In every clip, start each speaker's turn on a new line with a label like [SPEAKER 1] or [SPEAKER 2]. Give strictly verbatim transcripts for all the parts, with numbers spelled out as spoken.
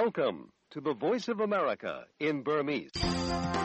[SPEAKER 1] Welcome to the Voice of America in Burmese.
[SPEAKER 2] ။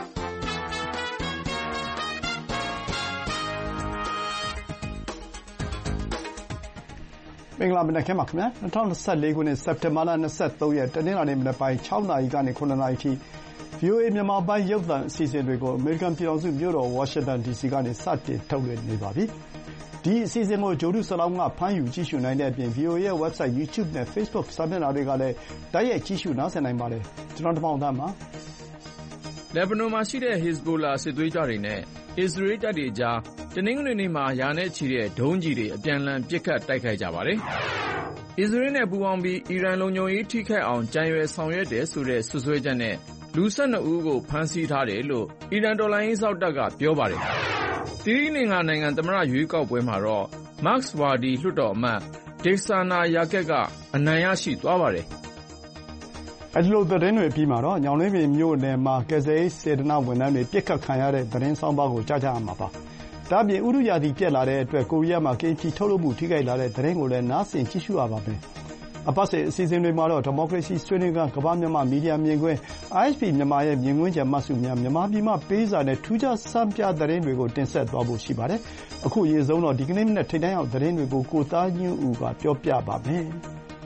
[SPEAKER 2] မင်္ဂလာမနက်ခင်းပါခင်ဗျာ။၂၀၂၄ခုနှစ်စက်တင်ဘာလ၂၃ရက်တနင်္လာနေ့မနက်ပိုင်း၆နာရီကနေ၇နာရီအထိ ဗွီအိုအေမြန်မာပိုင်းရုပ်သံအစီအစဉ်တွေကိုအမေရိကန်ပြည်ထောင်စုမြို့တော်ဝါရှင်တန်ဒီစီကနေစတင်ထုတ်လွှင့်နေပါပြီ။ဒီအစီအစဉ်ကိုဂျိုဒုဆလောင်းကဖမ်းယူကြည့်ရှုနိုင်တဲ့အပြင် ဗွီအိုအေရဲ့ website, YouTube နဲ့ Facebook စာမျက်နှာတွေကလည်းတိုက်ရိုက်ကြည့်ရှုနားဆင်နိုင်ပါတယ်။ကျွန်တော်တမောင်သန်းပါ
[SPEAKER 3] ။လက်ဘနွန်မှာရှိတဲ့ Hezbollah စစ်သွေးကြွတွေနဲ့အစ္စရေးတပ်တွေကြားတနင်္ဂနွေနေ့မှာရာနဲ့ချီတဲ့ဒုံးကျည်တွေအပြန်အလှန်ပစ်ခတ်တိုက်ခိုက်ကြပါတယ်။အစ္စရေးနဲ့ပူးပေါင်းပြီးအီရန်လုံခြုံရေးထိခိုက်အောင်ကြံရွယ်ဆောင်ရွက်တယ်ဆိုတဲ့စွပ်စွဲချက်နဲ့လူ၁၂ဦးကိုဖမ်းဆီးထားတယ်လို့အီရန်တော်လှန်ရေးစောင့်တပ်ကပြောပါတယ်။သီရိလင်္ကာနိုင်ငံသမ္မတရွေးကောက်ပွဲမှာတော့မာ့က်စ်ဝါဒီလွှတ်တော်အမတ်ဒေဆာနာယာကက်ကအနိုင်ရရှိသွားပါတယ်
[SPEAKER 2] ။အဲဒီလိုသတင်းတွေပြီးမှာတော့ညောင်လေးပင်မြို့နယ်မှာကယ်ဆယ်ရေးစေတနာ့ဝန်ထမ်းတွေပစ်ခတ်ခံရတဲ့သတင်းဆောင်းပါးကိုကြားကြရမှာပါ။ဒါ့အပြင်ဥတုရာသီပျက်လာတဲ့အတွက်ကိုရီးယားမှာကင်ချီထုတ်လုပ်မှုထိခိုက်လာတဲ့သတင်းကိုလည်းနားဆင်ကြည့်ရှုရပါမယ်။အပတ်စဉ်အစီအစဉ်တွေမှာတော့ဒီမိုကရေစီဆွေးနွေးခန်းကမ္ဘာ့မြန်မာမီဒီယာမြင်ကွင်း အိုင် အက်ချ် ပီ မြန်မာရဲ့မြင်ကွင်းချက်မှတ်စုများမြန်မာပြည်မှပေးစာနဲ့ထူးခြားစံပြသတင်းတွေကိုတင်ဆက်သွားဖို့ရှိပါတယ်။အခုအရေးဆုံးတော့ဒီကနေ့မနက်ထိပ်တန်းရောက်သတင်းတွေကိုကိုသားညွန့်ဦးကပြောပြပါမယ်။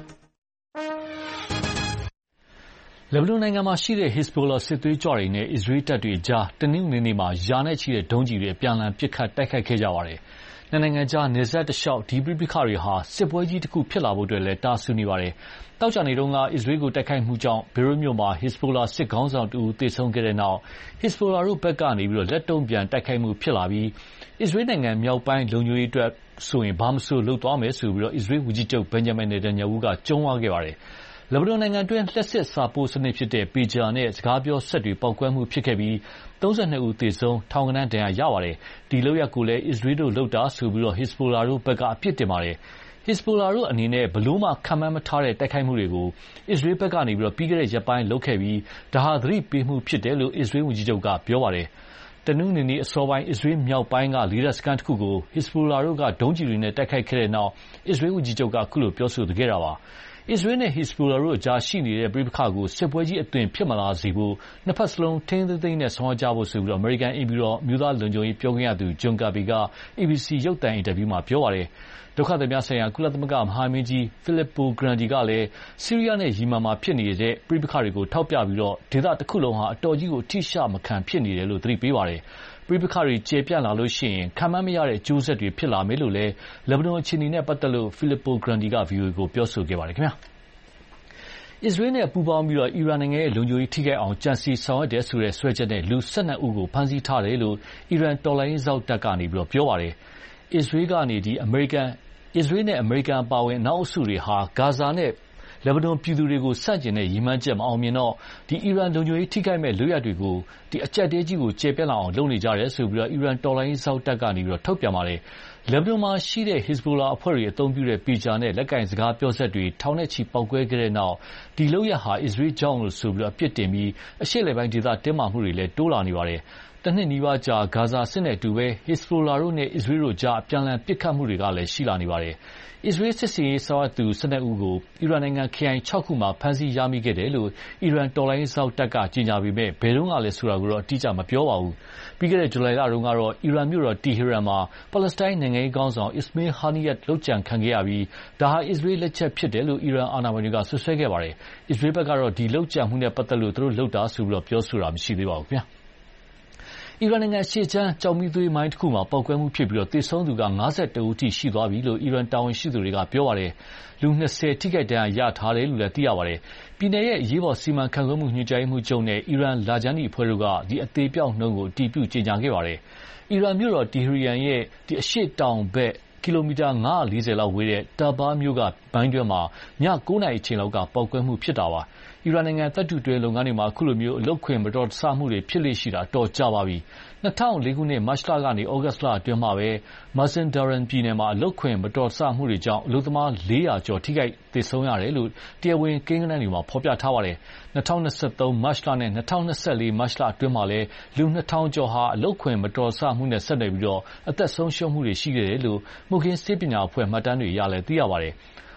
[SPEAKER 4] လက်ဘနွန်နိုင်ငံမှာရှိတဲ့ Hezbollah စစ်သွေးကြွတွေနဲ့အစ္စရေးတပ်တွေကြားတနင်္ဂနွေနေ့မှာရာနဲ့ချီတဲ့ဒုံးကျည်တွေအပြန်အလှန်ပစ်ခတ်တိုက်ခိုက်ခဲ့ကြပါတယ်။နှစ်နိုင်ငံကြားနယ်စပ်တလျှောက်ဒီပဋိပက္ခတွေဟာစစ်ပွဲကြီးတစ်ခုဖြစ်လာဖို့အတွက်လည်းတာဆူနေပါတယ်။သောကြာနေ့တုန်းကအစ္စရေးကိုတိုက်ခိုက်မှုကြောင့်ဘေရွတ်မြို့မှာ Hezbollah စစ်ခေါင်းဆောင်တဦးသေဆုံးခဲ့တဲ့နောက် Hezbollah တို့ဘက်ကနေလက်တုံ့ပြန်တိုက်ခိုက်မှုဖြစ်လာပြီးအစ္စရေးနိုင်ငံမြောက်ပိုင်းလုံခြုံရေးအတွက်ဆိုရင်ဘာမဆိုလုပ်သွားမယ်ဆိုပြီးအစ္စရေးဝန်ကြီးချုပ် Benjamin Netanyahu ကကြုံးဝါးခဲ့ပါတယ်။လက်ဘနွန်နိုင်ငံတွင်းလျှပ်စစ်စာပို့စနစ်ဖြစ်တဲ့ပေဂျာနဲ့စကားပြောစက်တွေပေါက်ကွဲမှုဖြစ်ခဲ့ပြီး၃၂ဦးသေဆုံးထောင်ဂဏန်းဒဏ်ရာရပါတယ်။ဒီလုပ်ရပ်ကိုလည်းအစ္စရေးတို့လုပ်တာဆိုပြီး Hezbollah တို့ဘက်ကအပြစ်တင်ပါတယ်။ Hezbollah တို့အနေနဲ့ဘယ်လို့မှခန့်မှန်းမထားတဲ့တိုက်ခိုက်မှုတွေကိုအစ္စရေးဘက်ကနေပြီးခဲ့တဲ့ရက်ပိုင်းလုပ်ခဲ့ပြီးဒါဟာသတိပေးမှုဖြစ်တယ်လို့အစ္စရေးဝန်ကြီးချုပ်ကပြောပါတယ်။တနင်္ဂနွေနေ့အစောပိုင်းအစ္စရေးမြောက်ပိုင်းကလေတပ်စခန်းတစ်ခုကို Hezbollah တို့ကဒုံးကျည်တွေနဲ့တိုက်ခိုက်ခဲ့တဲ့နောက်အစ္စရေးဝန်ကြီးချုပ်ကအခုလိုပြောဆိုခဲ့တာပါ။အစ္စရေးနဲ့ Hezbollah တို့အကြားရှိနေတဲ့ပဋိပက္ခကိုစစ်ပွဲကြီးအသွင်ဖြစ်မလာစေဖို့နှစ်ဖက်စလုံးထိန်းသိမ်းသိမ်းနဲ့ဆောင်ရွက်ကြဖို့ဆိုပြီးအမေရိကန်အိမ်ဖြူတော်အမျိုးသားလုံခြုံရေးပြောခွင့်ရသူ John Kirby က အေဘီစီရုပ်သံအင်တာဗျူးမှာပြောပါတယ်။ဒုက္ခသည်များဆိုင်ရာကုလသမဂ္ဂမဟာမင်းကြီး Filippo Grandi ကလည်းဆီးရီးယားနဲ့ယီမန်မှာဖြစ်နေတဲ့ပဋိပက္ခတွေကိုထောက်ပြပြီးဒေသတစ်ခုလုံးဟာအတော်ကြီးကိုအထိရှမခံဖြစ်နေတယ်လို့သတိပေးပါတယ်။ပဋိပက္ခတွေကျေပြန့်လာလို့ရှိရင်ခံမှန်းမရတဲ့အကျိုးဆက်တွေဖြစ်လာမယ်လို့လည်းလက်ဘနွန်အခြေအနေနဲ့ပတ်သက်လို့ Filippo Grandi က ဗွီအိုအေကိုပြောဆိုခဲ့ပါတယ်ခင်ဗျာ။အစ္စရေးနဲ့ပူးပေါင်းပြီးအီရန်နိုင်ငံရဲ့လုံခြုံရေးထိခိုက်အောင်ကြံစည်ဆောင်ရွက်တယ်ဆိုတဲ့စွဲချက်နဲ့လူ၁၂ဦးကိုဖမ်းဆီးထားတယ်လို့အီရန်တော်လှန်ရေးစောင့်တပ်ကပြောပါတယ်။အစ္စရေးကနေအမေရိကန်အစ္စရေးနဲ့အမေရိကန်အပါအဝင်အနောက်အုပ်စုတွေဟာဂါဇာနဲ့လက်ဘနွန်ပြည်သူတွေကိုဆန့်ကျင်တဲ့ရည်မှန်းချက်မအောင်မြင်တော့အီရန်လုံခြုံရေးထိခိုက်မဲ့လုပ်ရပ်တွေကိုအကျပ်တဲကြီးကိုကျေပြန့်လာအောင်လုပ်နေကြတယ်ဆိုပြီးအီရန်တော်လှန်ရေးစောင့်တပ်ကနေထုတ်ပြန်ပါတယ်။လက်ဘနွန်မှာရှိတဲ့ Hezbollah အဖွဲ့တွေအသုံးပြုတဲ့ပေဂျာနဲ့လက်ကင်စကားပြောစက်တွေထောင်နဲ့ချီပေါက်ကွဲခဲ့တဲ့နောက်ဒီလုပ်ရပ်ဟာအစ္စရေးကြောင့်လို့ဆိုပြီးအပြစ်တင်ပြီးအရှေ့အလယ်ပိုင်းဒေသတင်းမာမှုတွေလည်းတိုးလာနေပါတယ်။တနှစ်နီးပါးကြာဂါဇာစစ်နဲ့အတူပဲ Hezbollah တို့နဲ့အစ္စရေးတို့ကြားအပြန်အလှန်ပစ်ခတ်မှုတွေကလည်းရှိလာနေပါတယ်။အစ္စရေးစစ်စင်ရေးဆောင်ရွက်သူ၁၂ဦးကိုအီရန်နိုင်ငံခရိုင်၆ခုမှာဖမ်းဆီးရမိခဲ့တယ်လို့အီရန်တော်လှန်ရေးစောင့်တပ်ကကြေညာပေမဲ့ဘယ်တော့မှလည်းဆိုတာကိုတော့အတိအကျမပြောပါဘူး။ပြီးခဲ့တဲ့ဇူလိုင်လတုန်းကတော့အီရန်မြို့တော်တီဟီရန်မှာပါလက်စတိုင်းနိုင်ငံရေးခေါင်းဆောင် Ismail Haniyeh လုပ်ကြံခံခဲ့ရပြီးဒါဟာအစ္စရေးလက်ချက်ဖြစ်တယ်လို့အီရန်အာဏာပိုင်တွေကဆွဆွဲခဲ့ပါတယ်။အစ္စရေးဘက်ကတော့ဒီလုပ်ကြံမှုနဲ့ပတ်သက်လို့သူတို့လုပ်တာဆိုပြီးပြောဆိုတာမရှိသေးပါဘူးခင်ဗျာ။အီရန်နိုင်ငံရှေ့ချမ်းကြောင်မီးသွေးမိုင်းတစ်ခုမှာပေါက်ကွဲမှုဖြစ်ပြီးသေဆုံးသူက၅၁ဦးထိရှိသွားပြီလို့အီရန်တာဝန်ရှိသူတွေကပြောပါတယ်။လူ၂၀ထိခိုက်ဒဏ်ရာရထားတယ်လို့လည်းသိရပါတယ်။ပြည်နယ်ရဲ့အရေးပေါ်စီမံခန့်ခွဲမှုညွှန်ကြားရေးမှူးချုပ်နဲ့အီရန်လာဂျန်နီအဖွဲ့တို့ကအသေအပျောက်နှုန်းကိုအတည်ပြုကြေညာခဲ့ပါတယ်။အီရန်မြို့တော်တီဟီရန်ရဲ့အရှေ့တောင်ဘက်ကီလိုမီတာ၅၄၀လောက်ဝေးတဲ့တာဘာမြို့ကဘိုင်းတွဲမှာည၉နာရီအချိန်လောက်ကပေါက်ကွဲမှုဖြစ်တာပါ။အီရန်နိုင်ငံသတ္တုတွဲလုပ်ငန်းတွေမှာအခုလိုမျိုးအလုပ်ခွင်မတော်တဆမှုတွေဖြစ်လေ့ရှိတာအတော်ကြာပါပြီ။၂၀၀၄ခုနှစ်မတ်လကနေဩဂတ်လအတွင်းမှာပဲမာဇင်ဒါရန်ပြည်နယ်မှာအလုပ်ခွင်မတော်တဆမှုတွေကြောင့်အလုပ်သမားလေးရာကျော်ထိခိုက်သေဆုံးရတယ်လို့တရားဝင်ကိန်းဂဏန်းတွေမှာဖော်ပြထားပါတယ်။၂၀၂၃မတ်လနဲ့၂၀၂၄မတ်လအတွင်းမှာလည်းလူနှစ်ထောင်ကျော်ဟာအလုပ်ခွင်မတော်တဆမှုနဲ့ဆက်နွယ်ပြီးအသက်ဆုံးရှုံးမှုတွေရှိခဲ့တယ်လို့မှုခင်းဆေးပညာအဖွဲ့မှတ်တမ်းတွေအရလည်းသိရပါတယ်။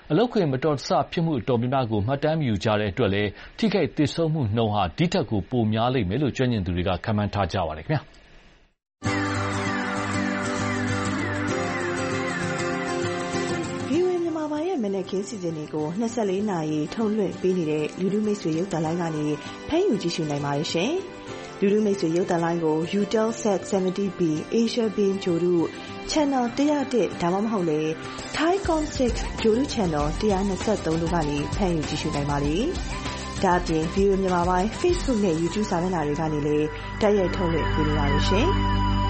[SPEAKER 4] အလုပ်ခွင်မတော်တဆဖြစ်မှုအတော်များများကိုမှတ်တမ်းမယူကြတဲ့အတွက်လည်းထိခိုက်သေဆုံးမှုနှုန်းဟာဒီထက်ကိုပိုများလိမ့်မယ်လို့ကျွမ်းကျင်သူတွေကခန့်မှန်းထားကြပါတယ်ခင်ဗျာ
[SPEAKER 5] မနက်ခင်းစီစဉ်တွေကိုနှစ်ဆယ့်လေးနာရီထုတ်လွှင့်ပေးနေတဲ့လူထုမိတ်ဆွေရုပ်သံလိုင်းကနေဖမ်းယူကြည့်ရှုနိုင်ပါတယ်ရှင်။လူထုမိတ်ဆွေရုပ်သံလိုင်းကို Eutelsat 70 B Asia Beam ဂျိုတို့ Channel one oh oneဒါမှမဟုတ်လေ Thaicom six ဂျိုတို့ Channel one twenty-threeတို့ကနေဖမ်းယူကြည့်ရှုနိုင်ပါလေ။ဒါ့အပြင် ဗီအိုအေ မြန်မာပိုင်း Facebook နဲ့ YouTube စာမျက်နှာတွေကနေလည်းတိုက်ရိုက်ထုတ်လွှင့်ပေးနေပါရှင်။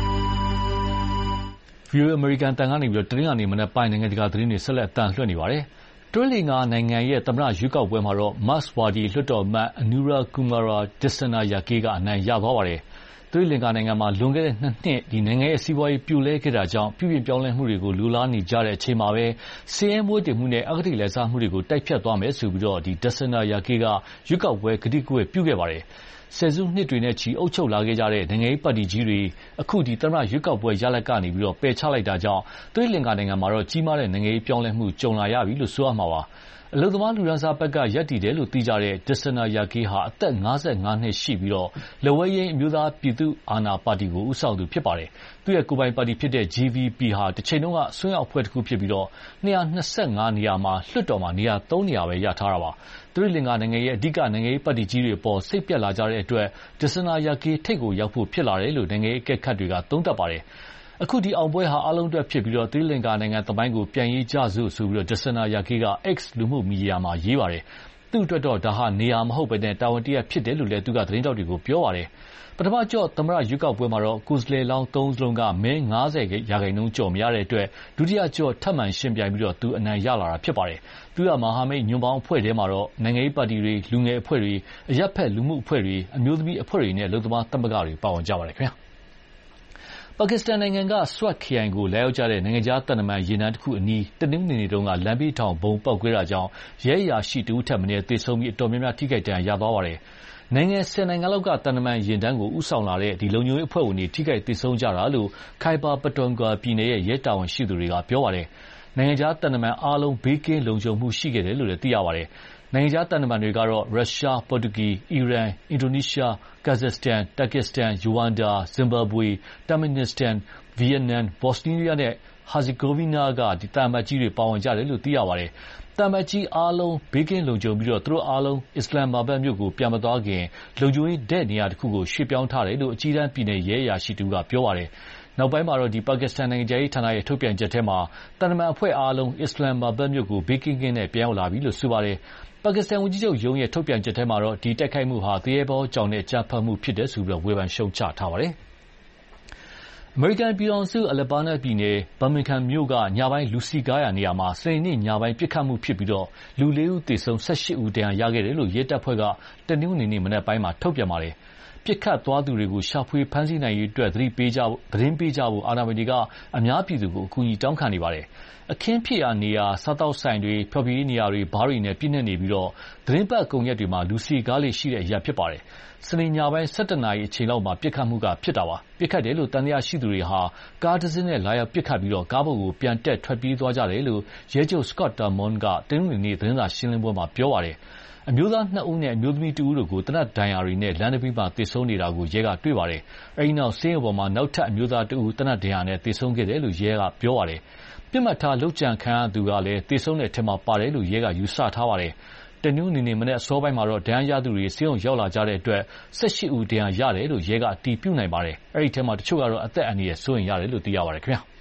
[SPEAKER 4] ဗီအိုအေ American တန်ကနေပြီးတော့တနင်္လာနေ့မနက်ပိုင်းနိုင်ငံတကာသတင်းတွေဆက်လက်အသံလွှင့်နေပါတယ်။တွဲလီငါနိုင်ငံရဲ့သမ္မတရွေးကောက်ပွဲမှာတော့ Marxwadi လွှတ်တော်အမတ် Anura Kumara Dissanayake ကအနိုင်ရသွားပါတယ်။တွဲလီငါနိုင်ငံမှာလွန်ခဲ့တဲ့နှစ်နှစ်ဒီနိုင်ငံရဲ့စီးပွားရေးပြိုလဲခဲ့တာကြောင့်ပြုပြင်ပြောင်းလဲမှုတွေကိုလူလားနေကြတဲ့အချိန်မှာပဲစီးရဲမွေးတင်မှုနဲ့အဂတိလက်စားမှုတွေကိုတိုက်ဖြတ်သွားမယ်ဆိုပြီးတော့ဒီ Dissanayake ကရွေးကောက်ပွဲကတိကဝတ်ပြုခဲ့ပါတယ်။ဆယ်စုနှစ်တွေနဲ့ချီအုပ်ချုပ်လာခဲ့ကြတဲ့နိုင်ငံရေးပါတီကြီးတွေအခုဒီသမ္မတရွေးကောက်ပွဲရလဒ်ကနေပြီးတော့ပယ်ချလိုက်တာကြောင့်သွေးလင်္ကာနိုင်ငံမှာတော့ကြီးမားတဲ့နိုင်ငံရေးပြောင်းလဲမှုကြုံလာရပြီလို့ဆိုရမှာပါအလုံသမားလူရန်စားဘက်ကရပ်တည်တယ်လို့သိကြတဲ့ Dissanayake ဟာအသက်၅၅နှစ်ရှိပြီးတော့လက်ဝဲရင်းအမျိုးသားပြည်သူ့အာဏာပါတီကိုဦးဆောင်သူဖြစ်ပါတယ်သူ့ရဲ့ကိုယ်ပိုင်ပါတီဖြစ်တဲ့ G V P ဟာတစ်ချိန်လုံးကဆွေးရောက်အဖွဲ့တစ်ခုဖြစ်ပြီးတော့two hundred twenty-fiveနေရာမှာလွှတ်တော်မှာနေရာthreeနေရာပဲရထားတာပါသွေးလင်္ကာနိုင်ငံရဲ့အဓိကနိုင်ငံရေးပါတီကြီးတွေအပေါ်စိတ်ပြက်လာကြတဲ့အတွက် Dissanayake ထိပ်ကိုရောက်ဖို့ဖြစ်လာတယ်လို့နိုင်ငံရေးအကဲခတ်တွေကသုံးသပ်ပါတယ်အခုဒီအောင်ပွဲဟာအလုံးအတွက်ဖြစ်ပြီးတော့သီလင်္ကာနိုင်ငံသမိုင်းကိုပြန်ရေးကြစို့ဆိုပြီးတော့ Dissanayake က X လူမှုမီဒီယာမှာရေးပါတယ်သူ့အတွက်တော့ဒါဟာနေရာမဟုတ်ဘဲနဲ့တာဝန်တရဖြစ်တယ်လို့လည်းသူကသတင်းတောက်တွေကိုပြောပါတယ်ပထမကြော့သမ္မတရွေးကောက်ပွဲမှာတော့ကိုယ်စားလှယ်လောင်းသုံးစလုံးကမဲfiftyရာခိုင်နှုန်းကျော်မရတဲ့အတွက်ဒုတိယကြော့ထပ်မံရှင်ပြိုင်ပြီးတော့သူအနိုင်ရလာတာဖြစ်ပါတယ်သူကမဟာမိတ်ညွန့်ပေါင်းအဖွဲ့ထဲမှာတော့နိုင်ငံရေးပါတီတွေလူငယ်အဖွဲ့တွေအရပ်ဖက်လူမှုအဖွဲ့တွေအမျိုးသမီးအဖွဲ့တွေနဲ့လူသမားသမဂ္ဂတွေပါဝင်ကြပါတယ်ခင်ဗျာပါကစ္စတန်နိုင်ငံက Swat ခရိုင်ကိုလာရောက်ကြတဲ့နိုင်ငံခြားသံတမန်ယာဉ်တန်းတစ်ခုအနီးတနင်္ဂနွေနေ့တုန်းကလမ်းဘေးထောင်ဘုံပေါက်ကွဲတာကြောင့်ရဲအရာရှိတဦးထက်မနည်းသေဆုံးပြီးအတော်များများထိခိုက်ဒဏ်ရာရသွားပါတယ်။နိုင်ငံဆယ်နိုင်ငံလောက်ကသံတမန်ယာဉ်တန်းကိုဦးဆောင်လာတဲ့ဒီလုံခြုံရေးအဖွဲ့ဝင်တွေထိခိုက်သေဆုံးကြတာလို့ Khyber Pakhtunkhwa ပြည်နယ်ရဲ့ရဲတာဝန်ရှိသူတွေကပြောပါတယ်။နိုင်ငံခြားသံတမန်အားလုံးဘေးကင်းလုံခြုံမှုရှိခဲ့တယ်လို့လည်းသိရပါတယ်။နိုင်ငံခြားသံတမန်တွေကတော့ရုရှား၊ပေါ်တူဂီ၊အီရန်၊အင်ဒိုနီးရှား၊ကာဇက်စတန်၊တာကစ္စတန်၊ယူဂန်ဒါ၊ဇင်ဘာဘွေ၊တာမန်နစ္စတန်၊ဗီယက်နမ်၊ဘော့စနီးယားနဲ့ဟာဇီဂိုဗီနာကဒီသံအမတ်ကြီးတွေပါဝင်ကြတယ်လို့သိရပါတယ်။သံအမတ်ကြီးအားလုံးဘေးကင်းလုံခြုံပြီးတော့သူတို့အားလုံးအစ္စလာမ်မာဘတ်မြို့ကိုပြန်မသွားခင်လုံခြုံရေးတဲ့နေရာတစ်ခုကိုရွှေ့ပြောင်းထားတယ်လို့အကြီးတန်းပြည်နယ်ရဲအရာရှိတူကပြောပါတယ်။နောက်ပိုင်းမှာတော့ဒီပါကစ္စတန်နိုင်ငံရေးဌာနရဲ့ထုတ်ပြန်ချက်ထဲမှာတန်တမန်အဖွဲ့အားလုံးအစ္စလာမ်မာဘတ်မြို့ကိုဘေးကင်းကင်းနဲ့ပြန်ရောက်လာပြီလို့ဆိုပါတယ်။ပါကစ္စတန်ဝန်ကြီးချုပ်ရုံးရဲ့ထုတ်ပြန်ချက်ထဲမှာတော့ဒီတိုက်ခိုက်မှုဟာတရေဘောကြောင့်နဲ့ကြာဖတ်မှုဖြစ်တယ်ဆိုပြီးတော့ဝေဖန်ရှုံချထားပါတယ်။အမေရိကန်ပြည်ထောင်စုအလက်ဘာနာပြည်နယ်ဗာမင်ဂမ်မြို့ကညပိုင်းလူစီကားရာနေရာမှာစနေနေ့ညပိုင်းပစ်ခတ်မှုဖြစ်ပြီးတော့လူလေးဦးသေဆုံးeighteenဦးဒဏ်ရာရခဲ့တယ်လို့ရဲတပ်ဖွဲ့ကတနင်္ဂနွေနေ့မနက်ပိုင်းမှာထုတ်ပြန်ပါတယ်။ပစ်ခတ်သွားသူတွေကိုရှာဖွေဖမ်းဆီးနိုင်ရေးအတွက်သတိပေးကြဖို့သတင်းပေးကြဖို့အာဏာပိုင်တွေကအများပြည်သူကိုအကူအညီတောင်းခံနေပါတယ်။အခင်းဖြစ်ရာနေရာစားတောက်ဆိုင်တွေဖျော်ဖြေရေးနေရာတွေဘားတွေနဲ့ပြည့်နှက်နေပြီးတော့သတင်းပတ်ကုန်ရက်တွေမှာလူစီကားလေးရှိတဲ့အရာဖြစ်ပါတယ်။စနေညပိုင်းsevenနာရီအချိန်လောက်မှာပြစ်ခတ်မှုကဖြစ်တာပါ။ပြစ်ခတ်တယ်လို့တန်တရားရှိသူတွေဟာကားတစ်စင်းနဲ့လာရောက်ပြစ်ခတ်ပြီးတော့ကားပေါ်ကိုပြန်တက်ထွက်ပြေးသွားကြတယ်လို့ရဲချုပ် Scott Thurmond ကတနင်္ဂနွေနေ့သတင်းစာရှင်းလင်းပွဲမှာပြောပါတယ်။အမျိုးသားနှစ်ဦးနဲ့အမျိုးသမီးတဦးတို့ကိုတနတ်ဒဏ်ရာတွေနဲ့လမ်းတစ်ပြီးမှာသေဆုံးနေတာကိုရဲကတွေ့ပါတယ်။အဲဒီနောက်ဆေးရုံပေါ်မှာနောက်ထပ်အမျိုးသားတဦးတနတ်ဒဏ်ရာနဲ့သေဆုံးခဲ့တယ်လို့ရဲကပြောပါတယ်။ပြစ်မှတ်ထားလုပ်ကြံခံရသူကလည်းသေဆုံးတဲ့အထက်မှာပါတယ်လို့ရဲကယူဆထားပါတယ်။တနင်္ဂနွေနေ့မနေ့အစောပိုင်းမှာတော့ဒဏ်ရာရသူတွေဆေးရုံရောက်လာကြတဲ့အတွက်eighteenဦးဒဏ်ရာရတယ်လို့ရဲကအတည်ပြုနိုင်ပါတယ်။အဲဒီထဲမှာတချို့ကတော့အသက်အန္တရာယ်စိုးရိမ်ရတယ်လို့သိရပါတယ်ခင်ဗျာ။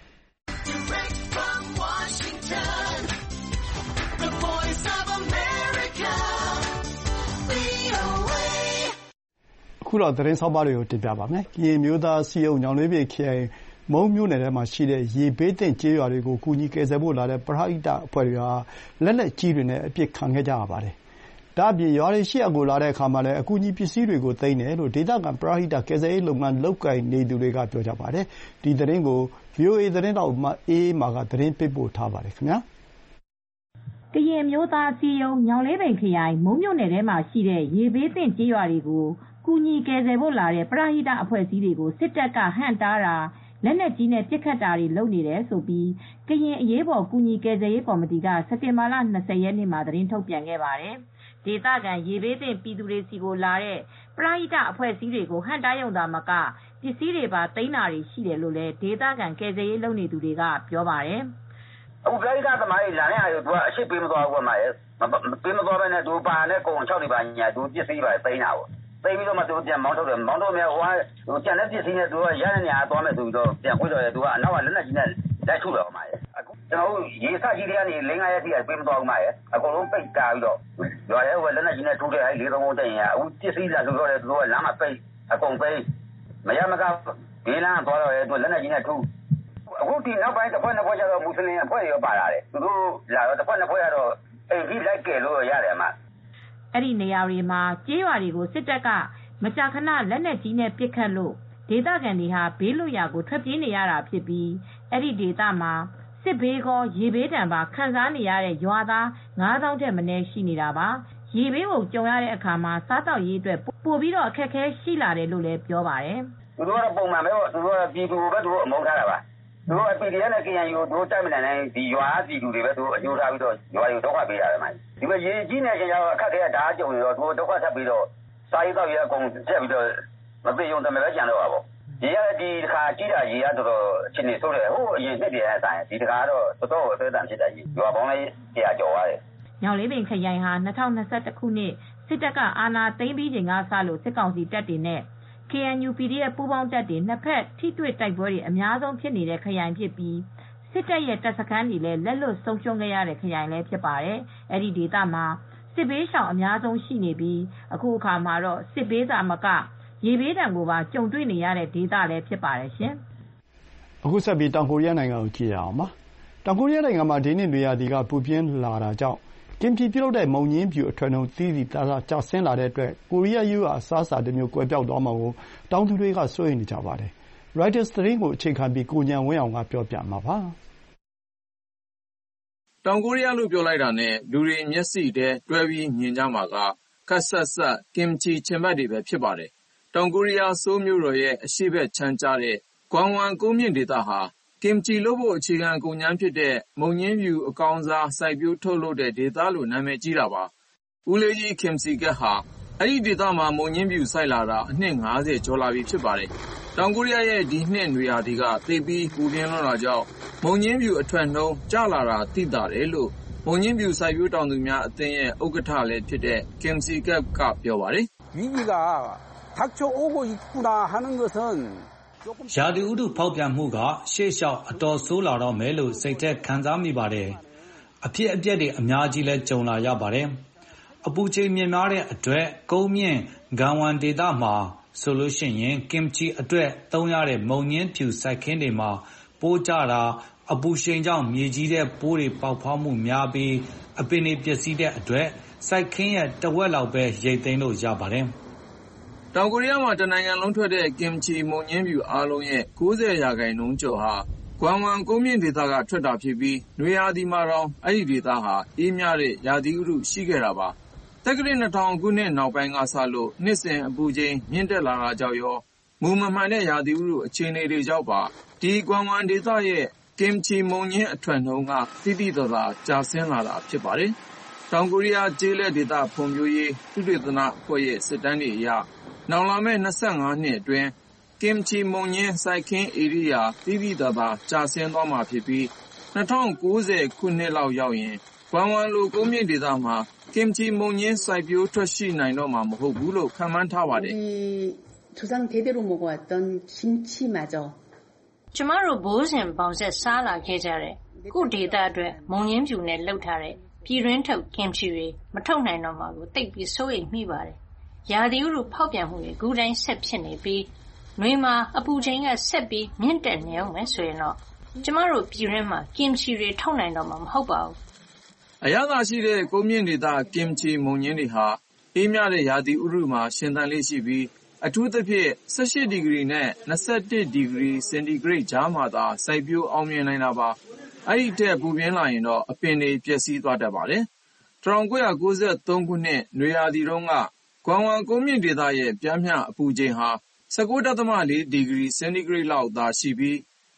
[SPEAKER 2] အခုတော့သတင်းဆောင်းပါးတွေကိုတင်ပြပါမယ်။ကရင်မျိုးသားအစည်းအရုံးညောင်လေးပင်ခရိုင်မုန်းမြို့နယ်ထဲမှာရှိတဲ့ရေဘေးသင့်ကျေးရွာတွေကိုကူညီကယ်ဆယ်ဖို့လာတဲ့ပရဟိတအဖွဲ့တွေဟာလက်နက်ကြီးတွေနဲ့အပစ်ခံခဲ့ကြရပါတယ်။ဒါ့အပြင်ရွာတွေရှိရာကိုလာတဲ့အခါမှာလည်းအကူအညီပစ္စည်းတွေကိုသိမ်းတယ်လို့ဒေသခံပရဟိတကယ်ဆယ်ရေးလုပ်ငန်းလုပ်ကိုင်နေသူတွေကပြောကြပါတယ်။ဒီသတင်းကို ဗွီအိုအေသတင်းထောက်မအေးအေးမာကသတင်းပေးပို့ထားပါတယ်ခင်ဗျာ
[SPEAKER 6] ။ကရင်မျိုးသားအစည်းအရုံးညောင်လေးပင်ခရိုင်မုန်းမြို့နယ်ထဲမှာရှိတဲ့ရေဘေးသင့်ကျေးရွာတွေကိုကူညီကယ်ဆယ်ဖို့လာတဲ့ပရဟိတအဖွဲ့အစည်းတွေကိုစစ်တပ်ကဟန့်တားတာလက်နက်ကြီးနဲ့ပစ်ခတ်တာတွေလုပ်နေတယ်ဆိုပြီးကရင်အရေးပေါ်ကူညီကယ်ဆယ်ရေးကော်မတီကစက်တင်ဘာလ၂၀ရက်နေ့မှာသတင်းထုတ်ပြန်ခဲ့ပါတယ်။ဒေသခံရေဘေးသင့်ပြည်သူတွေစီကိုလာတဲ့ပရဟိတအဖွဲ့အစည်းတွေကိုဟန့်တားရုံသာမကပစ္စည်းတွေပါသိမ်းတာတွေရှိတယ်လို့လည်းဒေသခံကယ်ဆယ်ရေးလုပ်နေသူတွေကပြောပါတယ်
[SPEAKER 7] ။အခုပရဟိတသမားတွေလာတဲ့ဟာတွေကအရှိပေးမသွားဘူးမှာရဲ့မပေးမသွားဘဲနဲ့သူပါနဲ့ကုံ၆တွေပါညာသူပစ္စည်းပါသိမ်းတာပေါ့သိပြီးတော့မှသူပြန်မောင်းထုတ်တယ်မောင်းထုတ်မြဟိုဟိုကျန်တဲ့ပစ္စည်းနဲ့သူကရတဲ့နေရာသွားမယ်ဆိုပြီးတော့ပြန်ခွေးတော့တယ်သူကအနောက်ကလက်နက်ကြီးနဲ့လက်ထုတ်တော့မှာရဲ့အခုကျွန်တော်တို့ရေစကြီးတွေကနေလင်းကားရက်တိကပေးမသွားဘူးမှာရဲ့အကုန်လုံးပိတ်ကာပြီးတော့ရွာရဲဟိုလက်နက်ကြီးနဲ့ထုတ်တဲ့အဲလေးသုံးလုံးတက်ရင်အခုပစ္စည်းလာဆိုတော့တယ်သူကလမ်းမှာပိတ်အကုန်ပိတ်မရမကဒီလမ်းသွားတော့ရဲသူလက်နက်ကြီးနဲ့ထုတ်အခုဒီနောက်ပိုင်းတစ်ဖွဲ့နှစ်ဖွဲ့ကျတော့မွတ်စလင်အဖွဲ့ရောပါလာတယ်သူတို့လာတော့တစ်ဖွဲ့နှစ်ဖွဲ့ကတော့အိမ်ကြီးလိုက်ကဲလို့ရတယ်မှာ
[SPEAKER 6] အဲ့ဒီနေရာတွေမှာကြေးရွာတွေကိုစစ်တပ်ကမကြာခဏလက်နက်ကြီးနဲ့ပစ်ခတ်လို့ဒေသခံတွေဟာဘေးလွတ်ရာကိုထွက်ပြေးနေရတာဖြစ်ပြီးအဲ့ဒီဒေသမှာစစ်ဘေးကောရေဘေးဒဏ်ပါခံစားနေရတဲ့ရွာသားငါးသောင်းထက်မနည်းရှိနေတာပါရေဘေးကိုကြုံရတဲ့အခါမှာစားတောက်ရေးအတွက်ပို့ပြီးတော့အခက်အခဲရှိလာတယ်လို့လည်းပြောပါတယ်
[SPEAKER 7] သူတို့ကပုံမှန်ပဲသူတို့ကပြည်သူပဲသူတို့အမုန်းထားတာပါသူတို့အပီဒီအက်နဲ့ ကေအန်ယူ တို့တိုက်မနိုင်တဲ့ဒီရွာပြည်သူတွေပဲသူတို့အကျိုးထားပြီးတော့ရွာတွေကိုဒုက္ခပေးရတယ်မှာဒီမှာရေကြီးနေကြတော့အခက်အခဲဓာတ်ကြုံနေတော့သူတို့ဒုက္ခဆက်ပြီးတော့စာရေးတော့ရအကုန်ချက်ပြီးတော့မသိုံတမယ်ပဲကြံတော့ပါပေါ့ရေရဒီတစ်ခါကြီးတာရေရတော်တော်အချင်းနေဆိုးတယ်ဟိုအရင်နှစ်တည်းအဆိုင်ဒီတစ်ခါတော့တော်တော်အသေးတန်ဖြစ်တယ်ကြီးရွာပေါင်းလေးဆရာကျော်ရတယ်
[SPEAKER 6] ညောင်လေးပင်ခရိုင်ဟာ၂၀၂၁ခုနှစ်စစ်တပ်ကအာဏာသိမ်းပြီးချိန်ကစလို့စစ်ကောင်စီတပ်တွေနဲ့ ကေအန်ယူ ပီဒီအက် ပူးပေါင်းတပ်တွေနှစ်ဖက်ထိတွေ့တိုက်ပွဲတွေအများဆုံးဖြစ်နေတဲ့ခရိုင်ဖြစ်ပြီးစစ်တပ်ရဲ့တပ်စခန်းတွေလည်းလက်လွတ်ဆုံးရှုံးခဲ့ရတဲ့ခရိုင်လည်းဖြစ်ပါတယ်။အဲဒီဒေသမှာစစ်ဘေးရှောင်အများဆုံးရှိနေပြီးအခုအခါမှာတော့စစ်ဘေးသာမကရေဘေးဒဏ်ကိုပါကြုံတွေ့နေရတဲ့ဒေသလည်းဖြစ်ပါတယ်ရှင်
[SPEAKER 2] ။အခုဆက်ပြီးတောင်ကိုရီးယားနိုင်ငံကိုကြည့်ရအောင်ပါ။တောင်ကိုရီးယားနိုင်ငံမှာဒီနှစ်နွေရာသီကပူပြင်းလာတာကြောင့်ကင်မချီပြုတ်တဲ့မုံညင်းဖြူအထွန်းနှုံသီးသီးသားသားကျဆင်းလာတဲ့အတွက်ကိုရီးယားရိုးရာအစားအစာတစ်မျိုးကွယ်ပျောက်သွားမှာကိုတောင်သူတွေကစိုးရိမ်နေကြပါတယ်။ Reuters သတင်းကိုအခြေခံပြီးကိုဉာဏ်ဝင်းအောင်ကပြောပြမှာပါ
[SPEAKER 3] ။တောင်ကိုရီးယားလို့ပြောလိုက်တာနဲ့လူတွေမျက်စိထဲတွဲပြီးမြင်ကြမှာကခက်ဆက်ဆက်ကင်မချီချင်ဘတ်တွေပဲဖြစ်ပါတယ်။တောင်ကိုရီးယားဆိုးမြို့တော်ရဲ့အရှေ့ဘက်ခြမ်းကျတဲ့ဂွမ်ဝမ်ကုန်းမြင့်ဒေသဟာကင်မချီလုပ်ဖို့အခြေခံကုန်ကြမ်းဖြစ်တဲ့မုံညင်းဖြူအကောင်စားစိုက်ပျိုးထုတ်လုပ်တဲ့ဒေသလို့နာမည်ကြီးတာပါ။ဦးလေးကြီးခင်စီကက်ဟာအဲ့ဒီဒေသမှာမုံညင်းဖြူစိုက်လာတာအနှစ်၅၀ကျော်လာပြီဖြစ်ပါတယ်။တောင်ကိုရီးယားရဲ့ဒီနှစ်နွေရာသီကသိပ်ပြီးပူပြင်းလွန်းတာကြောင့်မုံညင်းဖြူအထွက်နှုန်းကျလာတာသိသာတယ်လို့မုံညင်းဖြူစိုက်ပျိုးတောင်သူများအသင်းရဲ့ဥက္ကဋ္ဌလည်းဖြစ်တဲ့ခင်စီကက်ကပြောပါတယ်
[SPEAKER 8] ။위기가 닥쳐오고 있구나 하는 것은
[SPEAKER 9] ရာသီဥတုဖောက်ပြန်မှုကရှေ့လျှောက်အတော်ဆိုးလာတော့မယ်လို့စိတ်ထဲခံစားမိပါတယ်။အဖြစ်အပျက်တွေအများကြီးလဲကြုံလာရပါတယ်။အပူချိန်မြင့်များတဲ့အတွက်ကုန်းမြင့်ဂမ်ဝမ်ဒေသမှာဆိုလို့ရှိရင်ကင်မချီအတွက်သုံးရတဲ့မုံညင်းဖြူစိုက်ခင်းတွေမှာပိုးကြတာအပူရှိန်ကြောင့်မြေကြီးတဲ့ပိုးတွေပေါက်ဖွားမှုများပြီးအပင်တွေပျက်စီးတဲ့အတွက်စိုက်ခင်းရဲ့တဝက်လောက်ပဲရိတ်သိမ်းလို့ရပါတယ်။
[SPEAKER 3] တောင်ကိုရီးယားမှာတနိုင်ငံလုံးထွက်တဲ့ကင်မချီမုံညင်းဖြူအားလုံးရဲ့၉၀ရာခိုင်နှုန်းကျော်ဟာဂွမ်ဝမ်ကုန်းမြင့်ဒေသကထွက်တာဖြစ်ပြီးနွေရာသီမှာတော့အဲ့ဒီဒေသဟာအေးမြတဲ့ရာသီဥတုရှိခဲ့တာပါ။တက္ကရာ၂၀၀၀ခုနှစ်နောက်ပိုင်းကစလို့နှစ်စဉ်အပူချိန်မြင့်တက်လာတာကြောင့်ရောမူမမှန်တဲ့ရာသီဥတုအခြေအနေတွေကြောင့်ပါဒီဂွမ်ဝမ်ဒေသရဲ့ကင်မချီမုံညင်းအထွက်နှုန်းကတိတိကျကျကျဆင်းလာတာဖြစ်ပါတယ်။တောင်ကိုရီးယားကျေးလက်ဒေသဖွံ့ဖြိုးရေးသုတေသနအဖွဲ့ရဲ့စစ်တမ်းတွေအရနောင်လာမယ့်၂၅နှစ်အတွင်းကင်မချီမုံညင်းစိုက်ခင်းဧရိယာတိတိကျကျကျဆင်းသွားမှာဖြစ်ပြီး၂၀၉၀ခုနှစ်လောက်ရောက်ရင်ဂွမ်ဝမ်လိုကုန်းမြင့်ဒေသမှာကင်မချီမုံညင်းစိုက်ပျိုးထွက်ရှိနိုင်တော့မှာမဟုတ်ဘူးလို့ခန့်မှန်းထားပါတယ်
[SPEAKER 10] ။ကျမတို့ဘိုးစဉ်ဘောင်ဆက်စားလာခဲ့ကြတဲ့ခုဒေသအတွက်မုံညင်းဖြူနဲ့လှုပ်ထားတဲ့ပြည်တွင်းထုတ်ကင်မချီတွေမထုတ်နိုင်တော့မှာကိုသိပ်ပြီးစိုးရိမ်မိပါတယ်။ရာသီဥတုဖောက်ပြန်မှုတွေအခုတိုင်းဆက်ဖြစ်နေပြီးနွေမှာအပူချိန်ကဆက်ပြီးမြင့်တက်နေအောင်မယ်ဆိုရင်တော့ကျမတို့ပြည်တွင်းမှာကင်မချီတွေထုတ်နိုင်တော့မှာမဟုတ်ပါဘူး
[SPEAKER 3] ။အရသာရှိတဲ့ကုန်းမြင့်ဒေသကင်မချီမုံညင်းတွေဟာအေးမြတဲ့ရာသီဥတုမှာရှင်သန်လေးရှိပြီးအထူးသဖြင့်၁၈ဒီဂရီနဲ့၂၁ဒီဂရီစင်တီဂရိတ်ကြားမှာသာစိုက်ပျိုးအောင်မြင်နိုင်တာပါ။အဲ့ဒီထက်ပူပြင်းလာရင်တော့အပင်တွေပျက်စီးသွားတတ်ပါတယ်။၁၉၉၃ခုနှစ်နွေရာသီတုန်းကဂွမ်ဝမ်ကုန်းမြင့်ဒေသရဲ့ပျမ်းမျှအပူချိန်ဟာ၁၉.၄ဒီဂရီစင်တီဂရိတ်လောက်သာရှိပြီး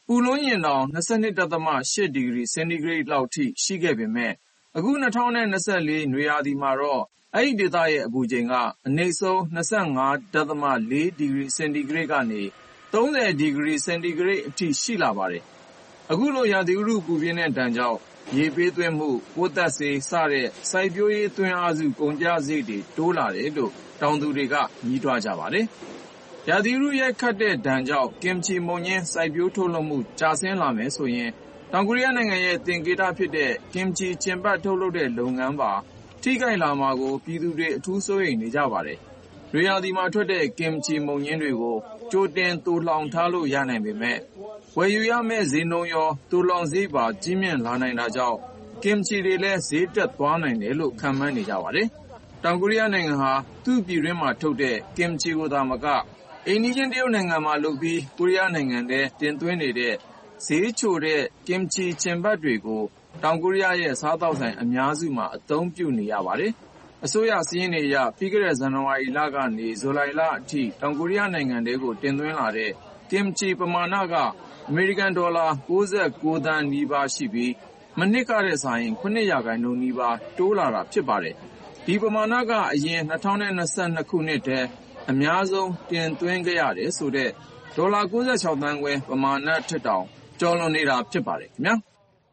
[SPEAKER 3] ပူလုံးရင်တောင် ၂၂.၈ ဒီဂရီစင်တီဂရိတ်လောက်ထိရှိခဲ့ပေမဲ့အခု ၂၀၂၄ နွေရာသီမှာတော့အဲ့ဒီဒေသရဲ့အပူချိန်ကအနည်းဆုံး ၂၅.၄ ဒီဂရီစင်တီဂရိတ်ကနေ ၃၀ ဒီဂရီစင်တီဂရိတ်အထိရှိလာပါတယ်။အခုလိုရာသီဥတုပူပြင်းတဲ့ဒဏ်ကြောင့်ရေပေးသွင်းမှု၊ပိုးသတ်ဆေးစတဲ့စိုက်ပျိုးရေးသွင်းအားစုကုန်ကျစရိတ်တွေတိုးလာတယ်လို့တောင်သူတွေကညည်းတွားကြပါတယ်။ရာသီဥတုရိုက်ခတ်တဲ့ဒဏ်ကြောင့်ကင်မချီမုန်ညင်းစိုက်ပျိုးထုတ်လုပ်မှုကျဆင်းလာမယ်ဆိုရင်တောင်ကိုရီးယားနိုင်ငံရဲ့သင်္ကေတဖြစ်တဲ့ကင်မချီကျင်ပတ်ထုတ်လုပ်တဲ့လုပ်ငန်းပါထိခိုက်လာမှာကိုပြည်သူတွေအထူးစိုးရိမ်နေကြပါတယ်။နွေရာသီမှာထွက်တဲ့ကင်မချီမုန်ညင်းတွေကိုကြိုတင်သိုလှောင်ထားလို့ရနိုင်ပေမဲ့ဝယ်ယူရမယ့်ဈေးနှုန်းရောသိုလှောင်စရိတ်ပါကြီးမြင့်လာနိုင်တာကြောင့်ကင်မချီတွေလည်းဈေးတက်သွားနိုင်တယ်လို့ခန့်မှန်းနေကြပါတယ်။တောင်ကိုရီးယားနိုင်ငံဟာသူ့ပြည်တွင်းမှာထုတ်တဲ့ကင်မချီကိုသာမကအိမ်နီးချင်းတရုတ်နိုင်ငံမှာလုပ်ပြီးကိုရီးယားနိုင်ငံထဲတင်သွင်းနေတဲ့ဈေးချိုတဲ့ကင်မချီချင်ပတ်တွေကိုတောင်ကိုရီးယားရဲ့စားသောက်ဆိုင်အများစုမှာအသုံးပြုနေရပါတယ်။အစိုးရစာရင်းတွေအရပြီးခဲ့တဲ့ဇန်နဝါရီလကနေဇူလိုင်လအထိတောင်ကိုရီးယားနိုင်ငံထဲကိုတင်သွင်းလာတဲ့ကင်မချီပမာဏကအမေရိကန်ဒေါ်လာ၉၉သန်းနီးပါးရှိပြီးမနှစ်ကတဲ့ဆိုင်ခုနှစ်ရာခိုင်နှုန်းနီးပါးတိုးလာတာဖြစ်ပါတယ်။ဒီပမာဏကအရင်၂၀၂၂ခုနှစ်တည်းအများဆုံးတင်သွင်းခဲ့ရတယ်ဆိုတဲ့ဒေါ်လာ၉၆သန်းခွဲပမာဏထက်တောင်ကျော်လွန်နေတာဖြစ်ပါတယ်ခင်ဗျာ။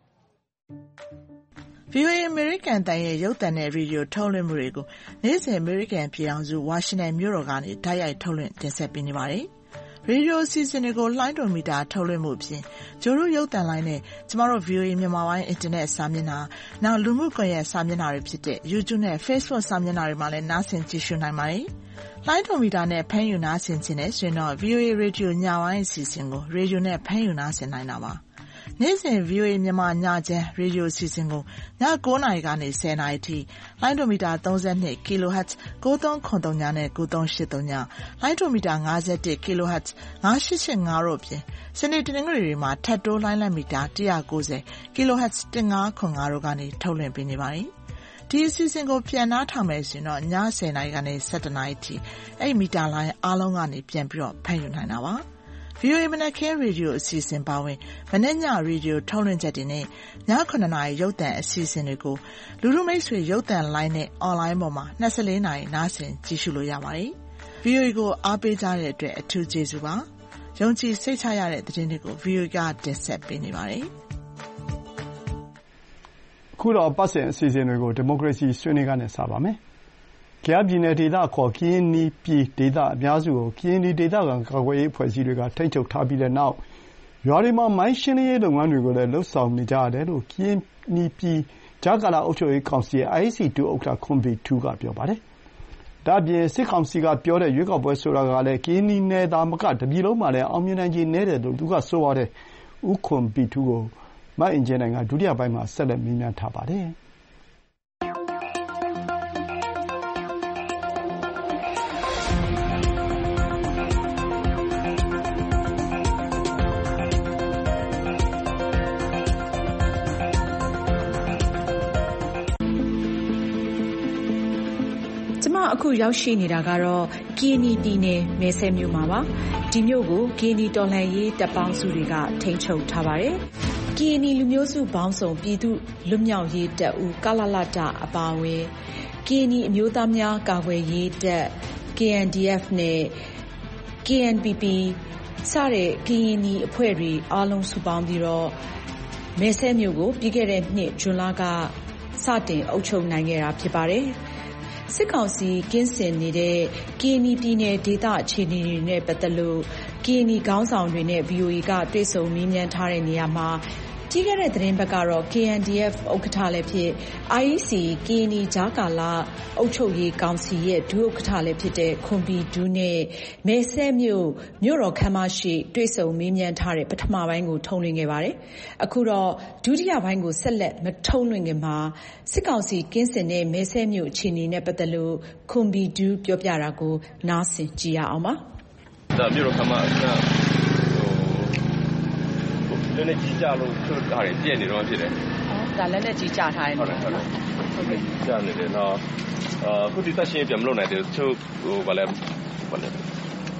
[SPEAKER 11] ဗွီအိုအေ အမေရိကန်အသံရဲ့ရုပ်သံနဲ့ရေဒီယိုထုတ်လွှင့်မှုတွေကိုနေ့စဉ်အမေရိကန်ပြည်ထောင်စုဝါရှင်တန်မြို့တော်ကနေတိုက်ရိုက်ထုတ်လွှင့်တင်ဆက်ပေးနေပါတယ်။ရေဒီယိုအစီအစဉ်တွေကိုလှိုင်းဒိုမီတာထုတ်လွှင့်မှုအပြင်ဂြိုဟ်တုရုပ်သံလိုင်းနဲ့ကျမတို့ ဗွီအိုအေ မြန်မာပိုင်းအင်တာနက်စာမျက်နှာ၊နောက်လူမှုကွန်ရက်စာမျက်နှာတွေဖြစ်တဲ့ YouTube နဲ့ Facebook စာမျက်နှာတွေမှာလည်းနားဆင်ကြည့်ရှုနိုင်ပါတယ်။လှိုင်းဒိုမီတာနဲ့ဖမ်းယူနားဆင်ခြင်းနဲ့ဆိုရင်တော့ ဗွီအိုအေ ရေဒီယိုညပိုင်းအစီအစဉ်ကိုရေဒီယိုနဲ့ဖမ်းယူနားဆင်နိုင်တာပါ။နေ့စဉ် ဗွီအိုအေ မြန်မာညချမ်းရေဒီယိုအစီအစဉ်ကိုည၉နာရီကနေ၁၀နာရီထိလိုင်းဒိုမီတာ၃၂ kHz ၉၃၇၃နဲ့၉၃၈၃လိုင်းဒိုမီတာ၅၁ kHz ၅၈၈၅တို့အပြင်စနေတနင်္ဂနွေတွေမှာထပ်တိုးလိုင်းလက်မီတာ၁၉၀ kHz ၁၅၇၅တို့ကနေထုတ်လွှင့်ပေးနေပါတယ်။ဒီအစီအစဉ်ကိုပြန်နားထောင်မယ်ဆိုရင်တော့ည၁၀နာရီကနေ၁၁နာရီထိအဲ့မီတာလိုင်းအားလုံးကနေပြန်ပြီးတော့ဖမ်းယူနိုင်တာပါ။ ဗွီအိုအေမနက်ခင်းရေဒီယိုအစီအစဉ်ပါဝင်မနက်ညရေဒီယိုထုတ်လွှင့်ချက်တွေနဲ့ည၇နာရီရုပ်သံအစီအစဉ်တွေကိုလူလူမိတ်ဆွေရုပ်သံလိုင်းနဲ့အွန်လိုင်းပေါ်မှာ၂၄နာရီနားဆင်ကြည့်ရှုလို့ရပါတယ်။ ဗွီအိုအေကိုအားပေးကြတဲ့အတွက်အထူးကျေးဇူးပါ။ယုံကြည်စိတ်ချရတဲ့သတင်းတွေကို ဗွီအိုအေကတင်ဆက်ပေးနေပါတယ်။
[SPEAKER 2] အခုတော့ပတ်စဉ်အစီအစဉ်တွေကိုဒီမိုကရေစီဆွေးနွေးခန်းနဲ့စပါမယ်။ကယားပြည်နယ်ဒေသခေါ်ကရင်နီပြည်ဒေသအများစုကိုကရင်နီဒေသခံကာကွယ်ရေးအဖွဲ့အစည်းတွေကထိန်းချုပ်ထားပြီးတဲ့နောက်ရွာတွေမှာမိုင်းရှင်းလင်းရေးလုပ်ငန်းတွေကိုလည်းလုပ်ဆောင်နေကြရတယ်လို့ကရင်နီပြည်ကြားကာလအုပ်ချုပ်ရေးကောင်စီရဲ့ အိုင် အေး စီ ဒုဥက္ကဋ္ဌခွန်ဘီထူးကပြောပါတယ်။ဒါ့အပြင်စစ်ကောင်စီကပြောတဲ့ရွေးကောက်ပွဲဆိုတာကလည်းကရင်နီနယ်သာမကတပြည်လုံးမှာလည်းအောင်မြင်နိုင်ခြေနည်းတယ်လို့သူကဆိုပါတယ်။ဦးခွန်ဘီထူးကိုမအင်ကြင်းနိုင်ကဒုတိယပိုင်းမှာဆက်လက်မေးမြန်းထားပါတယ်။
[SPEAKER 12] အခုရောက်ရှိနေတာကတော့ကရင်နီပြည်နယ်မယ်စဲမြို့မှာပါဒီမြို့ကိုကရင်နီတော်လှန်ရေးတပ်ပေါင်းစုတွေကထိန်းချုပ်ထားပါတယ်ကရင်နီလူမျိုးစုပေါင်းစုံပြည်သူလွတ်မြောက်ရေးတပ်ဦးကလလတအပါအဝင်ကရင်နီအမျိုးသားများကာကွယ်ရေးတပ် ကေအန်ဒီအက်ဖ် နဲ့ ကေအန်ပီပီ စတဲ့ကရင်နီအဖွဲ့တွေအားလုံးစုပေါင်းပြီးတော့မယ်စဲမြို့ကိုပြီးခဲ့တဲ့နှစ်ဇွန်လကစတင်အုပ်ချုပ်နိုင်ခဲ့တာဖြစ်ပါတယ်စစ်ကောင်စီကင်းစင်နေတဲ့ကရင်နီပြည်နယ်ဒေသအခြေအနေတွေနဲ့ပတ်သက်လို့ကရင်နီခေါင်းဆောင်တွေနဲ့ ဗွီအိုအေကတွေ့ဆုံမေးမြန်းထားတဲ့နေရာမှာကြီးခဲ့တဲ့သတင်းဘက်ကတော့ ကေအန်ဒီအက်ဖ် ဥက္ကဋ္ဌလည်းဖြစ် အိုင် အေး စီ ကရင်နီကြားကာလအုပ်ချုပ်ရေးကောင်စီရဲ့ဒုဥက္ကဋ္ဌလည်းဖြစ်တဲ့ခွန်ဘီဒူးနဲ့မယ်စဲမြို့မြို့တော်ခမ်းမရှိတွေ့ဆုံမေးမြန်းထားတဲ့ပထမပိုင်းကိုထုတ်လွှင့်ခဲ့ပါတယ်။အခုတော့ဒုတိယပိုင်းကိုဆက်လက်မထုတ်လွှင့်ခင်မှာစစ်ကောင်စီကင်းစင်တဲ့မယ်စဲမြို့အခြေအနေနဲ့ပတ်သက်လို့ခွန်ဘီဒူးပြောပြတာကိုနားဆင်ကြည့်ရအောင်ပါ
[SPEAKER 13] ။ဒါမြို့တော်ခမ်းမကလက်နဲ့ကြီးကြလို့ထွက်တာတွေပြည့်နေတော့ဖြစ်တယ်
[SPEAKER 12] ။အော်ဒါလက်နဲ့ကြီးကြထားတယ်
[SPEAKER 13] ဟုတ်တယ်ဟုတ်တယ်ဟုတ်ကဲ့ကြားနေတယ်နော်အာခုဒီတက်ရှင်းပြန်မလုပ်နိုင်တယ်သူဟိုဗာလဲဗာလဲ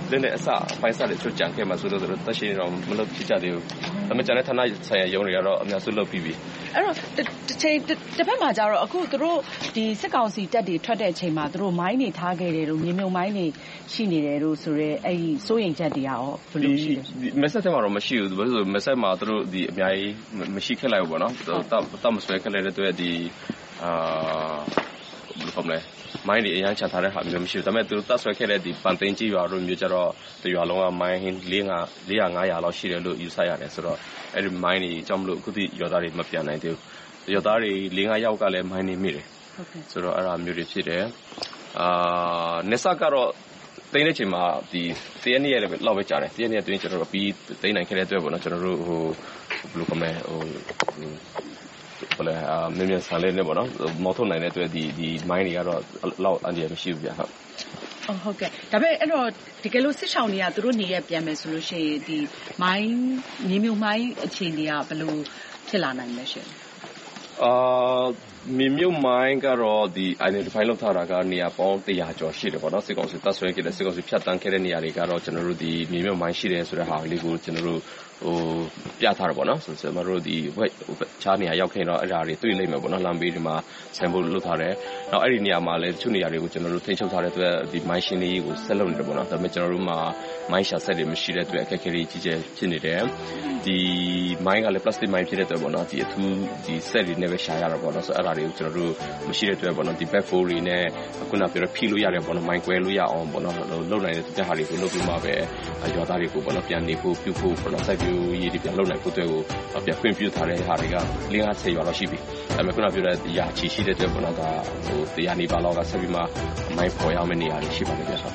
[SPEAKER 13] လက်နဲ့အစအပိုင်းစားတွေချုပ်ကြံခဲ့မှာဆိုတော့တက်ရှိတော့မလုပ်ဖြစ်ကြသေးဘူးဒါပေမဲ့ကျန်တဲ့ဌာနဆိုင်ရာရုံးတွေကတော့အများစုလုပ်ပြီးပြီ
[SPEAKER 14] အဲ့တော့တစ်ချိန်တစ်ဖက်မှာကျတော့အခုသူတို့ဒီစစ်ကောင်စီတပ်တွေထွက်တဲ့အချိန်မှာသူတို့မိုင်းတွေထားခဲ့တယ်လို့မြေမြုံမိုင်းတွေရှိနေတယ်လို့ဆိုရဲအဲ့ဒီစိုးရိမ်ချက်တွေရောဘယ်လိုရှိလဲ
[SPEAKER 13] မက်ဆေ့ထဲမှာတော့မရှိဘူးဘာလို့ဆိုမက်ဆေ့မှာသူတို့ဒီအများကြီးမရှိခဲ့လိုက်ဘူးပေါ့နော်တတ်မဆွဲခဲ့လိုက်တဲ့အတွက်ဒီအာဘယ်လိုလဲမိုင်းတွေအရင်ချထားတဲ့ဟာမျိုးမရှိဘူးဒါပေမဲ့သူတို့တတ်ဆွဲခဲ့တဲ့ဒီပန်သိန်းကြီးရွာတို့မျိုးကြတော့ဒီရွာလုံးကမိုင်း၄၅၄၅၀၀လောက်ရှိတယ်လို့ယူဆရတယ်ဆိုတော့အဲ့ဒီမိုင်းတွေကြောင့်မလို့အခုထိရွာသားတွေမပြန်နိုင်သေးဘူးရွာသားတွေ၄၅ယောက်ကလည်းမိုင်းနေမိတယ်ဟုတ်ကဲ့ဆိုတော့အဲ့ဒါမျိုးတွေဖြစ်တယ်အာနေဆာကတော့တိန်းတဲ့ချိန်မှာဒီတရနေ့ရက်လောက်ပဲကြာတယ်တရနေ့အတွင်းကျွန်တော်တို့ပြီးတိန်းနိုင်ခဲ့တဲ့အတွက်ပေါ့နော်ကျွန်တော်တို့ဟိုဘယ်လိုကမဲဟိုဘယ်လဲအာမြင်မြန်ဆန်လေးနဲ့ပေါ့နော်မော်ထုတ်နိုင်တဲ့အတွက်ဒီဒီမိုင်းတွေကတော့လောက်အန်ဒီရမရှိဘူးဗျဟုတ်
[SPEAKER 14] အော်ဟုတ်ကဲ့ဒါပေမဲ့အဲ့တော့ဒီကလို့စစ်ဆောင်တွေကသူတို့နေရပြန်မယ်ဆိုလို့ရှိရင်ဒီမိုင်းမြေမြုံမိုင်းအခြေအနေကဘယ်လိုဖြစ်လာနိုင်မလဲရှင်
[SPEAKER 13] အာမြေမြုပ်မိုင်းကတော့ဒီ identify လုပ်ထားတာကနေရာပေါင်းone hundredကျော်ရှိတယ်ပေါ့နော်စစ်ကောင်စီတပ်ဆွဲခဲ့တဲ့စစ်ကောင်စီဖြတ်တန်းခဲ့တဲ့နေရာတွေကတော့ကျွန်တော်တို့ဒီမြေမြုပ်မိုင်းရှိတယ်ဆိုတဲ့ဟာလေးကိုကျွန်တော်တို့ဟိုပြထားတယ်ပေါ့နော်ဆိုတော့ကျွန်တော်တို့ဒီဝက်ချားနေရာရောက်ခဲ့တော့အဲ့ဒါတွေတွေ့လိမ့်မယ်ပေါ့နော်လမ်းဘေးဒီမှာဆိုင်ဖို့လုပ်ထားတယ်နောက်အဲ့ဒီနေရာမှာလည်းတချို့နေရာတွေကိုကျွန်တော်တို့ထိန်းချုပ်ထားတဲ့အတွက်ဒီမိုင်းရှင်းလေးကိုဆက်လုပ်နေတယ်ပေါ့နော်ဒါပေမဲ့ကျွန်တော်တို့မှာမိုင်းရှာဆက်တွေမရှိတဲ့အတွက်အခက်အခဲတွေကြီးကျယ်ဖြစ်နေတယ်ဒီမိုင်းကလည်း plastic မိုင်းဖြစ်တဲ့အတွက်ပေါ့နော်ဒီအထူးဒီဆက်တွေနဲ့ပဲရှာရတာပေါ့နော်ဆိုတော့အဲ့ဒါတွေကိုကျွန်တော်တို့မရှိတဲ့အတွက်ပေါ့နော်ဒီ back four တွေနဲ့ခုနပြောတော့ဖြီးလို့ရတယ်ပေါ့နော်မိုင်းကွဲလို့ရအောင်ပေါ့နော်လုပ်နိုင်တဲ့ဟာတွေကိုလုပ်ပြီးမှပဲရွာသားတွေကိုပေါ့နော်ပြန်နေဖို့ပြုဖို့ပေါ့နော်စိုက်ပျိုးရေးတွေပြန်လုပ်နိုင်ဖို့အတွက်ကိုပြန်ခွင့်ပြုထားတဲ့ဟာတွေက၄၅၀ရွာလောက်ရှိပြီဒါပေမဲ့ခုနပြောတဲ့ဒီရာချီရှိတဲ့အတွက်ပေါ့နော်ဒါဟိုတရားနေပါလောက်ကဆက်ပြီးမှမိုင်းပေါ်ရမယ့်နေရာတွေရှိပါတယ်ဗျာဟုတ်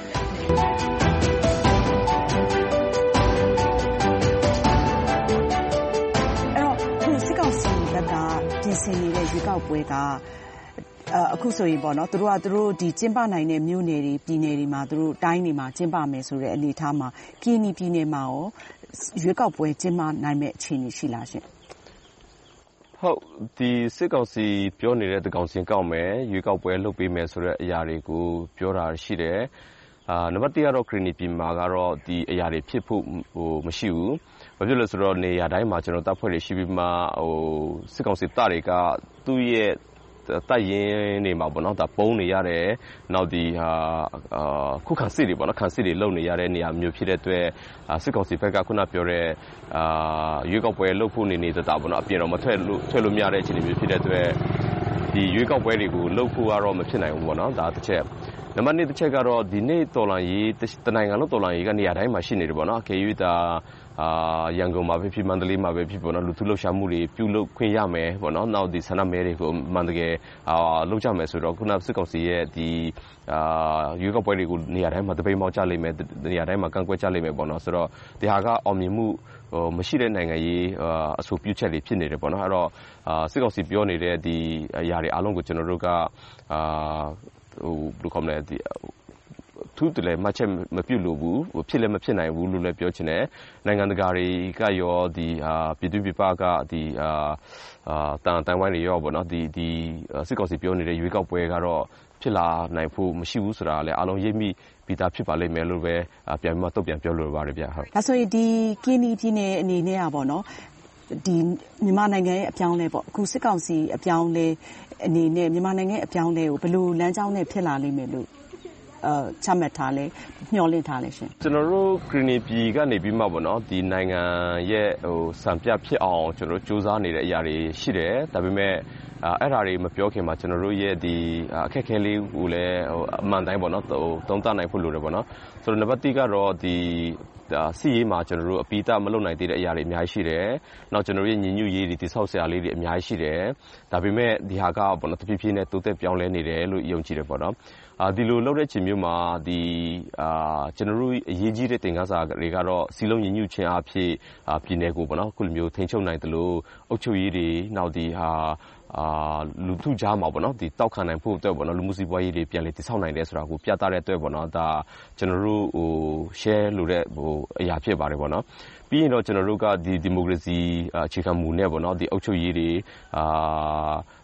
[SPEAKER 14] ပြင်ဆင်နေတဲ့ရွေးကောက်ပွဲကအခုဆိုရင်ပေါ့နော်သူတို့ကသူတို့ဒီကျင်းပနိုင်တဲ့မြို့နယ်တွေပြည်နယ်တွေမှာသူတို့တိုင်းတွေမှာကျင်းပမယ်ဆိုတဲ့အနေအထားမှာကရင်နီပြည်နယ်မှာရောရွေးကောက်ပွဲကျင်းပနိုင်မယ့်အခြေအနေရှိလားရှင်
[SPEAKER 13] ဟုတ်ဒီစစ်ကောင်စီပြောနေတဲ့တကောင်စင်ကောက်မယ်ရွေးကောက်ပွဲလုပ်ပေးမယ်ဆိုတဲ့အရာတွေကိုပြောတာရှိတယ်အာနံပါတ်oneကတော့ကရင်နီပြည်မှာကတော့ဒီအရာတွေဖြစ်ဖို့ဟိုမရှိဘူးဘာဖြစ်လဲဆိုတော့နေရာတိုင်းမှာကျွန်တော်တပ်ဖွဲ့တွေရှိပြီးမှဟိုစစ်ကောင်စီတပ်တွေကသူ့ရဲ့တိုက်ရင်နေမှာပေါ့နော်ဒါပုံးနေရတယ်နောက်ဒီဟာအာခုခံစစ်တွေပေါ့နော်ခံစစ်တွေလုပ်နေရတဲ့နေရာမျိုးဖြစ်တဲ့အတွက်စစ်ကောင်စီဘက်ကခုနပြောတဲ့အာရွေးကောက်ပွဲလုပ်ဖို့နေနေတာပေါ့နော်အပြင်တော့မထွက်လို့ထွက်လို့မရတဲ့အခြေအနေမျိုးဖြစ်တဲ့အတွက်ဒီရွေးကောက်ပွဲတွေကိုလုပ်ဖို့ကတော့မဖြစ်နိုင်ဘူးပေါ့နော်ဒါတစ်ချက်နံပါတ်twoတစ်ချက်ကတော့ဒီနေ့တော်လန်ရေးတနိုင်ငံလုံးတော်လန်ရေးကနေရာတိုင်းမှာရှိနေတယ်ပေါ့နော်အခေယူတာအာရန်ကုန်မှာပဲဖြစ်မန္တလေးမှာပဲဖြစ်ပေါ့နော်လူထုလှုပ်ရှားမှုတွေပြုလုပ်ခွင့်ရမယ်ပေါ့နော်နောက်ဒီဆန္ဒမဲတွေကိုမှန်တကယ်အာလုပ်ကြမယ်ဆိုတော့ခုနစစ်ကောင်စီရဲ့ဒီအာရွေးကောက်ပွဲတွေကိုနေရာတိုင်းမှာတပိတ်မောက်ကြလိမ့်မယ်နေရာတိုင်းမှာကန့်ကွက်ကြလိမ့်မယ်ပေါ့နော်ဆိုတော့ဒီဟာကအောင်မြင်မှုဟိုမရှိတဲ့နိုင်ငံရေးအဆိုပြုချက်တွေဖြစ်နေတယ်ပေါ့နော်အဲ့တော့အာစစ်ကောင်စီပြောနေတဲ့ဒီအရာတွေအားလုံးကိုကျွန်တော်တို့ကအာဟိုဘယ်လိုခေါ်မလဲဒီသူတလည်းမချက်မပြုတ်လို့ဘူးဟိုဖြစ်လည်းမဖြစ်နိုင်ဘူးလို့လည်းပြောချင်တယ်နိုင်ငံတကာတွေကရောဒီအာပြည်သူ့ပြည်ပကဒီအာအာတန်တန်ဝိုင်းတွေရောပေါ့နော်ဒီဒီစစ်ကောင်စီပြောနေတဲ့ရွေးကောက်ပွဲကတော့ဖြစ်လာနိုင်ဖို့မရှိဘူးဆိုတာလည်းအားလုံးရိပ်မိပြီးသားဖြစ်ပါလိမ့်မယ်လို့ပဲပြန်ပြီးမှတုတ်ပြန်ပြောလိုပါတယ်ဗျဟုတ်
[SPEAKER 14] ဒါဆိုရင်ဒီကင်းနီပြည်နယ်အနေနဲ့อ่ะပေါ့နော်ဒီမြန်မာနိုင်ငံရဲ့အပြောင်းလဲပေါ့အခုစစ်ကောင်စီအပြောင်းလဲအနေနဲ့မြန်မာနိုင်ငံရဲ့အပြောင်းလဲကိုဘယ်လိုလမ်းကြောင်းနဲ့ဖြစ်လာလိမ့်မယ်လို့အဲချမှတ်ထားလဲမျှော်လင့်ထားလဲရှင်
[SPEAKER 13] ကျွန်တော်တို့ဂရီနီပြည်ကနေပြီးမှပေါ့နော်ဒီနိုင်ငံရဲ့ဟိုစံပြဖြစ်အောင်ကျွန်တော်တို့စူးစမ်းနေတဲ့အရာတွေရှိတယ်ဒါပေမဲ့အဲ့ဒါတွေမပြောခင်မှာကျွန်တော်တို့ရဲ့ဒီအခက်အခဲလေးကိုလည်းဟိုအမှန်တိုင်းပေါ့နော်ဟိုသုံးသပ်နိုင်ဖို့လိုတယ်ပေါ့နော်ဆိုတော့နံပါတ်oneကတော့ဒီစီရေးမှာကျွန်တော်တို့အပိတာမလုပ်နိုင်သေးတဲ့အရာတွေအများကြီးရှိတယ်။နောက်ကျွန်တော်တို့ရဲ့ညီညွတ်ရေးတွေတိဆောက်ဆရာလေးတွေအများကြီးရှိတယ်။ဒါပေမဲ့ဒီဟာကပေါ့နော်တဖြည်းဖြည်းနဲ့တိုးတက်ပြောင်းလဲနေတယ်လို့ယုံကြည်တယ်ပေါ့နော်။အာဒီလိုလုပ်တဲ့ချိန်မျိုးမှာဒီအာကျွန်တော်တို့အရေးကြီးတဲ့တင်ကားစာတွေကတော့စီလုံးညီညွတ်ခြင်းအဖြစ်ပြည်နယ်ကိုပေါ့နော်ခုလိုမျိုးထိန်းချုပ်နိုင်တယ်လို့အုပ်ချုပ်ရေးတွေနောက်ဒီဟာအာလူထုကြားမှာပေါ့နော်ဒီတောက်ခံနိုင်ဖို့အတွက်ပေါ့နော်လူမှုစီးပွားရေးတွေပြန်လည်တည်ဆောက်နိုင်တယ်ဆိုတာကိုပြသတဲ့အတွက်ပေါ့နော်ဒါကျွန်တော်တို့ဟို share လို့တဲ့ဟိုအရာဖြစ်ပါတယ်ပေါ့နော်ပြီးရင်တော့ကျွန်တော်တို့ကဒီဒီမိုကရေစီအခြေခံမူနဲ့ပေါ့နော်ဒီအုပ်ချုပ်ရေးတွေအာ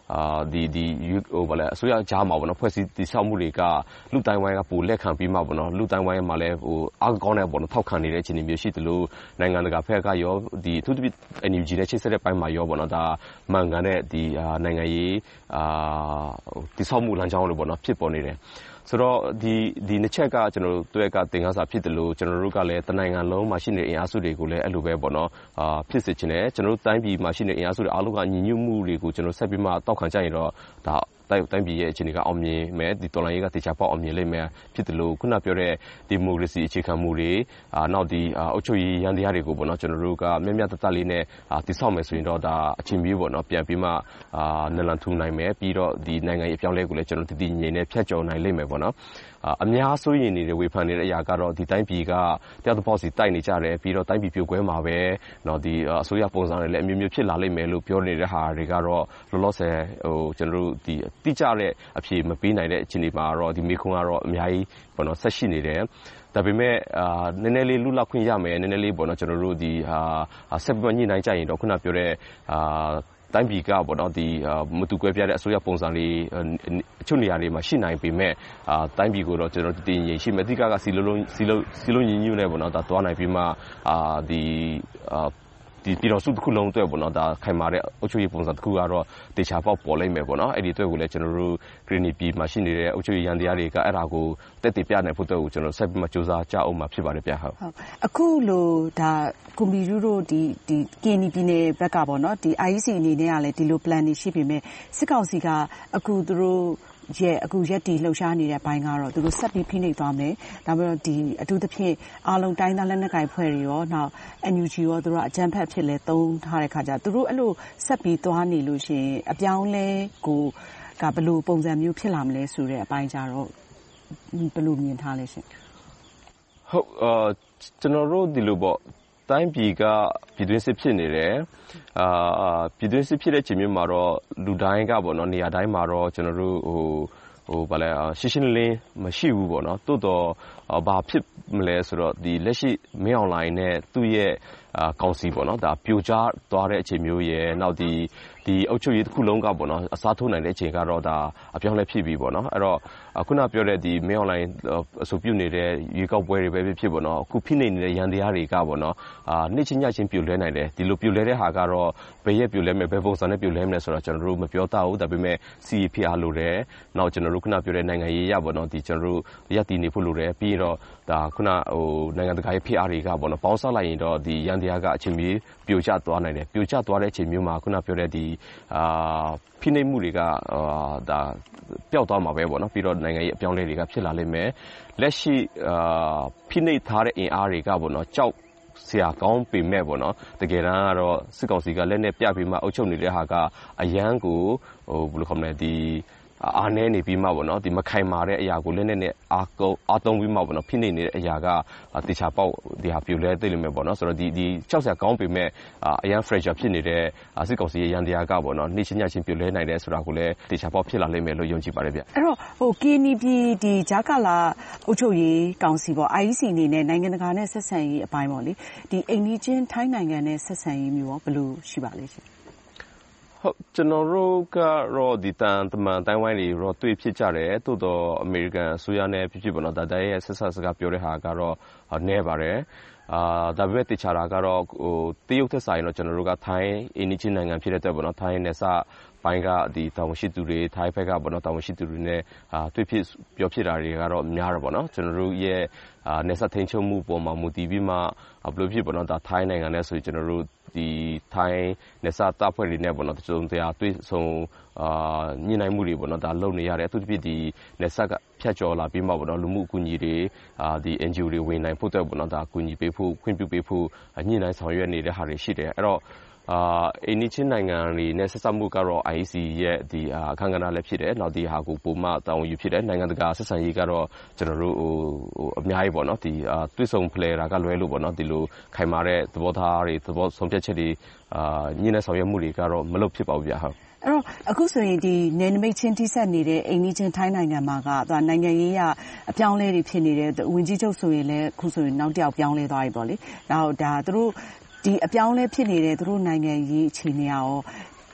[SPEAKER 13] အာဒီဒီဟိုဗလဲအစိုးရကြားမှာပေါ့နော်ဖွဲ့စည်းတည်ဆောက်မှုတွေကလူတိုင်းဝိုင်းကပိုလက်ခံပြီးမှပေါ့နော်လူတိုင်းဝိုင်းမှာလည်းဟိုအားကောင်းတဲ့ပေါ့နော်ထောက်ခံနေတဲ့အခြေအနေမျိုးရှိတယ်လို့နိုင်ငံတကာဖက်ကရောဒီသူတပိ N U G နဲ့ချိတ်ဆက်တဲ့ပိုင်းမှာရောပေါ့နော်ဒါမှန်ကန်တဲ့ဒီနိုင်ငံရေးအာတည်ဆောက်မှုလမ်းကြောင်းတွေပေါ့နော်ဖြစ်ပေါ်နေတယ်ဆိုတော့ဒီဒီနှစ်ချက်ကကျွန်တော်တို့တွဲကသင်ခန်းစာဖြစ်တယ်လို့ကျွန်တော်တို့ကလည်းတနိုင်ငံလုံးမှာရှိနေတဲ့အင်အားစုတွေကိုလည်းအဲ့လိုပဲပေါ့နော်အာဖြစ်စေချင်တယ်ကျွန်တော်တို့တိုင်းပြည်မှာရှိနေတဲ့အင်အားစုတွေအားလုံးကညီညွတ်မှုတွေကိုကျွန်တော်ဆက်ပြီးမှတောက်ခံကြရင်တော့ဒါတိုင်းတိုင်းပြည်ရဲ့အခြေအနေကအောင်မြင်မယ်ဒီတော်လိုင်းရေးကတေချာပေါက်အောင်မြင်လိမ့်မယ်ဖြစ်တယ်လို့ခုနပြောတဲ့ဒီမိုကရေစီအခြေခံမှုတွေအာနောက်ဒီအုပ်ချုပ်ရေးရန်တရားတွေကိုပေါ့နော်ကျွန်တော်တို့ကမြတ်မြတ်တတ်လေးနဲ့တည်ဆောက်မယ်ဆိုရင်တော့ဒါအချိန်မျိုးပေါ့နော်ပြန်ပြီးမှအာနလန်ထူနိုင်မယ်ပြီးတော့ဒီနိုင်ငံရေးအပြောင်းလဲကိုလည်းကျွန်တော်တည်တည်ငြိမ်နေဖြတ်ကျော်နိုင်လိမ့်မယ်ပေါ့နော်အများဆိုရင်နေတဲ့ဝေဖန်နေတဲ့အရာကတော့ဒီတိုင်းပြည်ကတရားသဘောစီတိုက်နေကြတယ်ပြီးတော့တိုင်းပြည်ပြိုကွဲမှာပဲเนาะဒီအစိုးရပုံစံတွေလည်းအမျိုးမျိုးဖြစ်လာလိမ့်မယ်လို့ပြောနေတဲ့ဟာတွေကတော့လောလောဆယ်ဟိုကျွန်တော်တို့ဒီတိကျတဲ့အဖြေမပေးနိုင်တဲ့အခြေအနေမှာတော့ဒီမိခွန်းကတော့အများကြီးပေါ့နော်ဆက်ရှိနေတယ်ဒါပေမဲ့အာနည်းနည်းလေးလူလောက်ခွင့်ရမယ်နည်းနည်းလေးပေါ့နော်ကျွန်တော်တို့ဒီဟာဆက်ပြီးညှိနှိုင်းကြရင်တော့ခုနပြောတဲ့အာတိုင်းပြည်ကပေါ့နော်ဒီမတူကွဲပြားတဲ့အစိုးရပုံစံလေးအချို့နေရာတွေမှာရှိနိုင်ပေမဲ့အာတိုင်းပြည်ကိုတော့ကျွန်တော်တည်ငြိမ်ရှိမယ်အဓိကကစီလုံးလုံးစီလုံးစီလုံးညီညွတ်နေပေါ့နော်ဒါသွားနိုင်ပြီးမှအာဒီအာဒီပြည်တော်စုတစ်ခုလုံးအတွက်ပေါ့နော်ဒါခိုင်မာတဲ့အုပ်ချုပ်ရေးပုံစံတစ်ခုကတော့တေချာပေါက်ပေါ်လိမ့်မယ်ပေါ့နော်အဲ့ဒီအတွက်ကိုလည်းကျွန်တော်တို့ Green P မှာရှိနေတဲ့အုပ်ချုပ်ရေးရန်တရားတွေကအဲ့ဒါကိုတက်တည်ပြနိုင်ဖို့အတွက်ကိုကျွန်တော်ဆက်ပြီးမှစူးစမ်းကြအောင်မှာဖြစ်ပါတယ်ဗျဟုတ်
[SPEAKER 14] ဟုတ်အခုလိုဒါကွန်ပျူတာတို့ဒီဒီ K N Y ပြည်နယ်ဘက်ကပေါ့နော်ဒီ I E C အနေနဲ့ကလည်းဒီလို plan တွေရှိပေမဲ့စစ်ကောင်စီကအခုသူတို့ရဲ့အခုရက်တီလှုပ်ရှားနေတဲ့ဘိုင်းကတော့သူတို့ဆက်ပြီးဖိနှိပ်သွားမယ်ဒါပေမဲ့ဒီအထူးသဖြင့်အားလုံးတိုင်းသားလက်နက်ကိုင်ဖွဲ့တွေရောနောက် N U G ရောသူတို့အကြမ်းဖက်ဖြစ်လဲသုံးထားတဲ့ခါကျသူတို့အဲ့လိုဆက်ပြီးသွားနေလို့ရှိရင်အပြောင်းလဲကိုကဘယ်လိုပုံစံမျိုးဖြစ်လာမလဲဆိုတဲ့အပိုင်းကြတော့ဘယ်လိုမြင်ထားလဲရှင်
[SPEAKER 13] ဟုတ်အာကျွန်တော်တို့ဒီလိုပေါ့တိုင်းပြည်ကပြည်တွင်းစစ်ဖြစ်နေတယ်အာပြည်တွင်းစစ်ဖြစ်တဲ့ချိန်မျိုးမှာတော့လူတိုင်းကပေါ့နော်နေရာတိုင်းမှာတော့ကျွန်တော်တို့ဟိုဟိုဗာလဲရှင်းရှင်းလင်းမရှိဘူးပေါ့နော်တိုးတော့ဘာဖြစ်မလဲဆိုတော့ဒီလက်ရှိမင်းအွန်လိုင်းနဲ့သူ့ရဲ့အာကောင်စီပေါ့နော်ဒါပြိုကျသွားတဲ့အချိန်မျိုးရယ်နောက်ဒီဒီအုပ်ချုပ်ရေးတစ်ခုလုံးကပေါ့နော်အစားထိုးနိုင်တဲ့အချိန်ကတော့ဒါအပြောင်းလဲဖြစ်ပြီပေါ့နော်အဲ့တော့ခုနပြောတဲ့ဒီမင်းအွန်လိုင်းအဆိုပြုနေတဲ့ရေကောက်ပွဲတွေပဲဖြစ်ဖြစ်ပေါ့နော်အခုဖိနှိပ်နေတဲ့ရန်တရားတွေကပေါ့နော်အာနေ့ချင်းညချင်းပြိုလဲနိုင်တယ်ဒီလိုပြိုလဲတဲ့ဟာကတော့ဘယ်ရက်ပြိုလဲမယ်ဘယ်ပုံစံနဲ့ပြိုလဲမလဲဆိုတော့ကျွန်တော်တို့မပြောတတ်ဘူးဒါပေမဲ့ C P R လိုတယ်နောက်ကျွန်တော်တို့ခုနပြောတဲ့နိုင်ငံရေးရပေါ့နော်ဒီကျွန်တော်တို့ရပ်တည်နေဖို့လိုတယ်ပြီးတော့ဒါခုနဟိုနိုင်ငံတကာရေးဖိအားတွေကပေါ့နော်ပေါင်းစပ်လိုက်ရင်တော့ဒီရန်တရားကအချိန်မီပြိုကျသွားနိုင်တယ်ပြိုကျသွားတဲ့အချိန်မျိုးမှာခုနပြောတဲ့ဒီအာဖိနှိပ်မှုတွေကအာဒါပျောက်သွားမှာပဲပေါ့နော်ပြီးတော့နိုင်ငံရေးအပြောင်းလဲတွေကဖြစ်လာလိမ့်မယ်လက်ရှိအာဖိနှိပ်ထားတဲ့အင်အားတွေကပေါ့နော်ကြောက်ဆရာကောင်းပေမဲ့ပေါ့နော်တကယ်တမ်းကတော့စစ်ကောင်စီကလက်နဲ့ပြပြီးမှအုပ်ချုပ်နေတဲ့ဟာကအရန်ကိုဟိုဘယ်လိုခေါ်မလဲဒီအားနည်းနေပြီးမှပေါ့နော်ဒီမခိုင်မာတဲ့အရာကိုလက်နဲ့နဲ့အားကုန်းအားသုံးပြီးမှပေါ့နော်ဖိနှိပ်နေတဲ့အရာကတေချာပေါက်ဒီဟာပြိုလဲသိလိမ့်မယ်ပေါ့နော်ဆိုတော့ဒီဒီကြောက်စရာကောင်းပေမဲ့အရန် fragile ဖြစ်နေတဲ့စစ်ကောင်စီရဲ့ရန်တရားကပေါ့နော်နေ့ချင်းညချင်းပြိုလဲနိုင်တယ်ဆိုတာကိုလည်းတေချာပေါက်ဖြစ်လာလိမ့်မယ်လို့ယုံကြည်ပါတယ်ဗျ
[SPEAKER 14] အဲ့တော့ဟို K N Y ပြည်ဒီဂျာကာလာအုပ်ချုပ်ရေးကောင်စီပေါ့ I E C အနေနဲ့နိုင်ငံတကာနဲ့ဆက်ဆံရေးအပိုင်းပေါ့လေဒီအိမ်နီးချင်းထိုင်းနိုင်ငံနဲ့ဆက်ဆံရေးမျိုးရောဘယ်လိုရှိပါလဲရှင်
[SPEAKER 13] ဟုတ်ကျွန်တော်တို့ကတော့ဒီတန်တမန်တိုင်းဝိုင်းတွေတော့တွေ့ဖြစ်ကြတယ်တိုးတော့အမေရိကန်အစိုးရနဲ့ဖြစ်ဖြစ်ပေါ့နော်ဒါတိုင်းရဲ့ဆက်ဆက်စကားပြောတဲ့ဟာကတော့နည်းပါတယ်အာဒါပေမဲ့တခြားတာကတော့ဟိုတရုတ်သက်ဆိုင်တော့ကျွန်တော်တို့ကထိုင်းအင်းနီချင်းနိုင်ငံဖြစ်တဲ့အတွက်ပေါ့နော်ထိုင်းနဲ့စပိုင်းကဒီတောင်ရှိသူတွေထိုင်းဘက်ကပေါ့နော်တောင်ရှိသူတွေနဲ့အာတွေ့ဖြစ်ပြောဖြစ်တာတွေကတော့များတယ်ပေါ့နော်ကျွန်တော်တို့ရဲ့အာနေဆက်ထိန်ချုံမှုပေါ်မှာမူတည်ပြီးမှဘယ်လိုဖြစ်ပေါ့နော်ဒါထိုင်းနိုင်ငံနဲ့ဆိုရင်ကျွန်တော်တို့ဒီထိုင်းနေဆက်တပ်ဖွဲ့တွေနဲ့ပေါ့နော်တစုံတရာတွေ့ဆုံအာညှိနှိုင်းမှုတွေပေါ့နော်ဒါလုပ်နေရတယ်အထူးသဖြင့်ဒီနေဆက်ကဖြတ်ကျော်လာပြီးမှပေါ့နော်လူမှုအကူအညီတွေအာဒီ N G O တွေဝင်နိုင်ဖို့အတွက်ပေါ့နော်ဒါအကူအညီပေးဖို့ခွင့်ပြုပေးဖို့ညှိနှိုင်းဆောင်ရွက်နေတဲ့ဟာတွေရှိတယ်အဲ့တော့အာအင်းနီချင်းနိုင်ငံတွေနဲ့ဆက်စပ်မှုကတော့ I E C ရဲ့ဒီအခမ်းအနားလည်းဖြစ်တယ်နောက်ဒီဟာကိုပုံမှန်တာဝန်ယူဖြစ်တယ်နိုင်ငံတကာဆက်ဆံရေးကတော့ကျွန်တော်တို့ဟိုဟိုအများကြီးပေါ့နော်ဒီတွစ်ဆုံဖလဲတာကလွဲလို့ပေါ့နော်ဒီလိုခိုင်မာတဲ့သဘောထားတွေသဘောဆုံးဖြတ်ချက်တွေအာညှိနှိုင်းဆောင်ရွက်မှုတွေကတော့မလုပ်ဖြစ်ပါဘူးဗျာဟုတ်
[SPEAKER 14] အဲ့တော့အခုဆိုရင်ဒီနယ်နိမိတ်ချင်းတိဆက်နေတဲ့အိမ်နီးချင်းထိုင်းနိုင်ငံမှာကသူကနိုင်ငံရေးရအပြောင်းလဲတွေဖြစ်နေတဲ့ဝင်ကြီးချုပ်ဆိုရင်လည်းအခုဆိုရင်နောက်တစ်ယောက်ပြောင်းလဲသွားပြီပေါ့လေ။နောက်ဒါသူတို့ဒီအပြောင်းလဲဖြစ်နေတဲ့သူတို့နိုင်ငံရေးအခြေအနေရော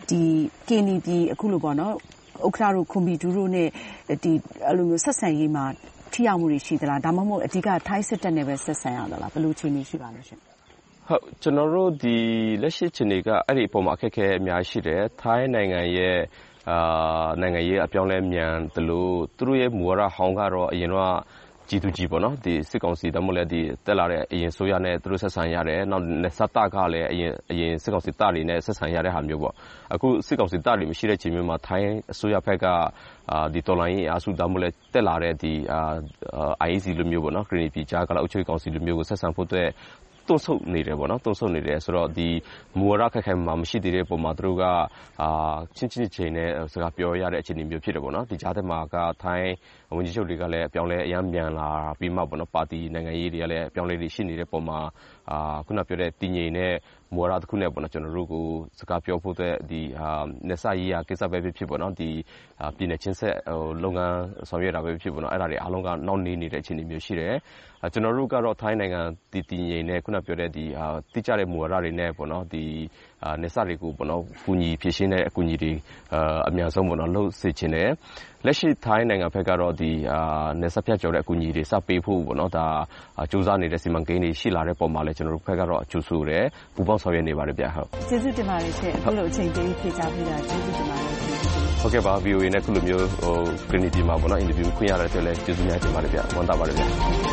[SPEAKER 14] ဒီ ကရင်နီပြည်အခုလိုပေါ့နော်ဥက္ကဋ္ဌတို့ခွန်ဘီဒူးတို့နဲ့ဒီအဲ့လိုမျိုးဆက်ဆံရေးမှာထိရောက်မှုတွေရှိသလားဒါမှမဟုတ်အဓိကထိုင်းစစ်တပ်နဲ့ပဲဆက်ဆံရသလားဘယ်လိုအခြေအနေရှိပါလဲရှင်
[SPEAKER 13] ဟုတ်ကျွန်တော်တို့ဒီလက်ရှိအခြေအနေကအဲ့ဒီအပေါ်မှာအခက်အခဲအများရှိတယ်ထိုင်းနိုင်ငံရဲ့အာနိုင်ငံရေးအပြောင်းလဲမြန်တယ်လို့သူတို့ရဲ့မူဝါဒဟောင်းကတော့အရင်ကဂျီတူဂျီပေါ့နော်ဒီစစ်ကောင်စီတမို့လဲဒီတက်လာတဲ့အရင်ဆိုရနဲ့သူတို့ဆက်ဆံရတယ်နောက်စတကလည်းအရင်အရင်စစ်ကောင်စီတပ်တွေနဲ့ဆက်ဆံရတဲ့ဟာမျိုးပေါ့အခုစစ်ကောင်စီတပ်တွေမရှိတဲ့ချိန်မျိုးမှာထိုင်းအစိုးရဘက်ကအာဒီတော်လိုင်းအဆူတမို့လဲတက်လာတဲ့ဒီအာ အိုင် အေး စီ လိုမျိုးပေါ့နော်ခရီးပြည်ကြားကလာအုပ်ချုပ်ကောင်စီလိုမျိုးကိုဆက်ဆံဖို့အတွက်တွန်းဆုတ်နေတယ်ပေါ့နော်တွန်းဆုတ်နေတယ်ဆိုတော့ဒီမူဝါဒခက်ခဲမှမရှိသေးတဲ့ပုံမှာသူတို့ကအာချင်းချင်းချင်းနဲ့စကားပြောရတဲ့အခြေအနေမျိုးဖြစ်တယ်ပေါ့နော်ဒီကြားထဲမှာကထိုင်းဝန်ကြီးချုပ်တွေကလည်းအပြောင်းလဲအရမ်းမြန်လာပြီးမှပေါ့နော်ပါတီနိုင်ငံရေးတွေကလည်းအပြောင်းလဲတွေရှိနေတဲ့ပုံမှာအာခုနပြောတဲ့တည်ငြိမ်တဲ့မူဝါဒတစ်ခုနဲ့ပေါ့နော်ကျွန်တော်တို့ကိုစကားပြောဖို့တဲ့ဒီဟာနေစာရေးရာကိစ္စပဲဖြစ်ပေါ့နော်ဒီပြည်နယ်ချင်းဆက်ဟိုလုပ်ငန်းဆောင်ရွက်တာပဲဖြစ်ပေါ့နော်အဲ့ဒါတွေအားလုံးကနောက်နေနေတဲ့အခြေအနေမျိုးရှိတယ်ကျွန်တော်တို့ကတော့ထိုင်းနိုင်ငံတည်တည်ငြိမ်တဲ့ခုနပြောတဲ့ဒီဟာတိကျတဲ့မူဝါဒတွေနဲ့ပေါ့နော်ဒီနေစာတွေကိုပေါ့နော်ကူညီဖြည့်ရှင်းတဲ့အကူအညီတွေအများဆုံးပေါ့နော်လှုပ်စေချင်တယ်လက်ရှိထိုင်းနိုင်ငံဘက်ကတော့ဒီနေစာဖြတ်ကျော်တဲ့အကူအညီတွေစပေးဖို့ပေါ့နော်ဒါစူးစမ်းနေတဲ့စီမံကိန်းတွေရှိလာတဲ့ပုံမှာလည်းကျွန်တော်တို့ဘက်ကတော့အကျိုးဆိုးတယ်ပူပေါင်းဆောင်ရွက်နေပါတယ်ဗျဟုတ်
[SPEAKER 14] ကျေးဇူးတင်ပါတယ်ရှင်အခုလိုအချိန်ပေးဖြေကြားပေးတာကျေးဇူးတင်ပါတယ်
[SPEAKER 13] ဟုတ်ကဲ့ပါ ဗီအိုအေ နဲ့ခုလိုမျိုးဟိုကရင်နီပြည်မှာပေါ့နော်အင်တာဗျူးခွင့်ရတဲ့အတွက်လည်းကျေးဇူးများတင်ပါတယ်ဗျဝမ်းသာပါတယ်ဗျ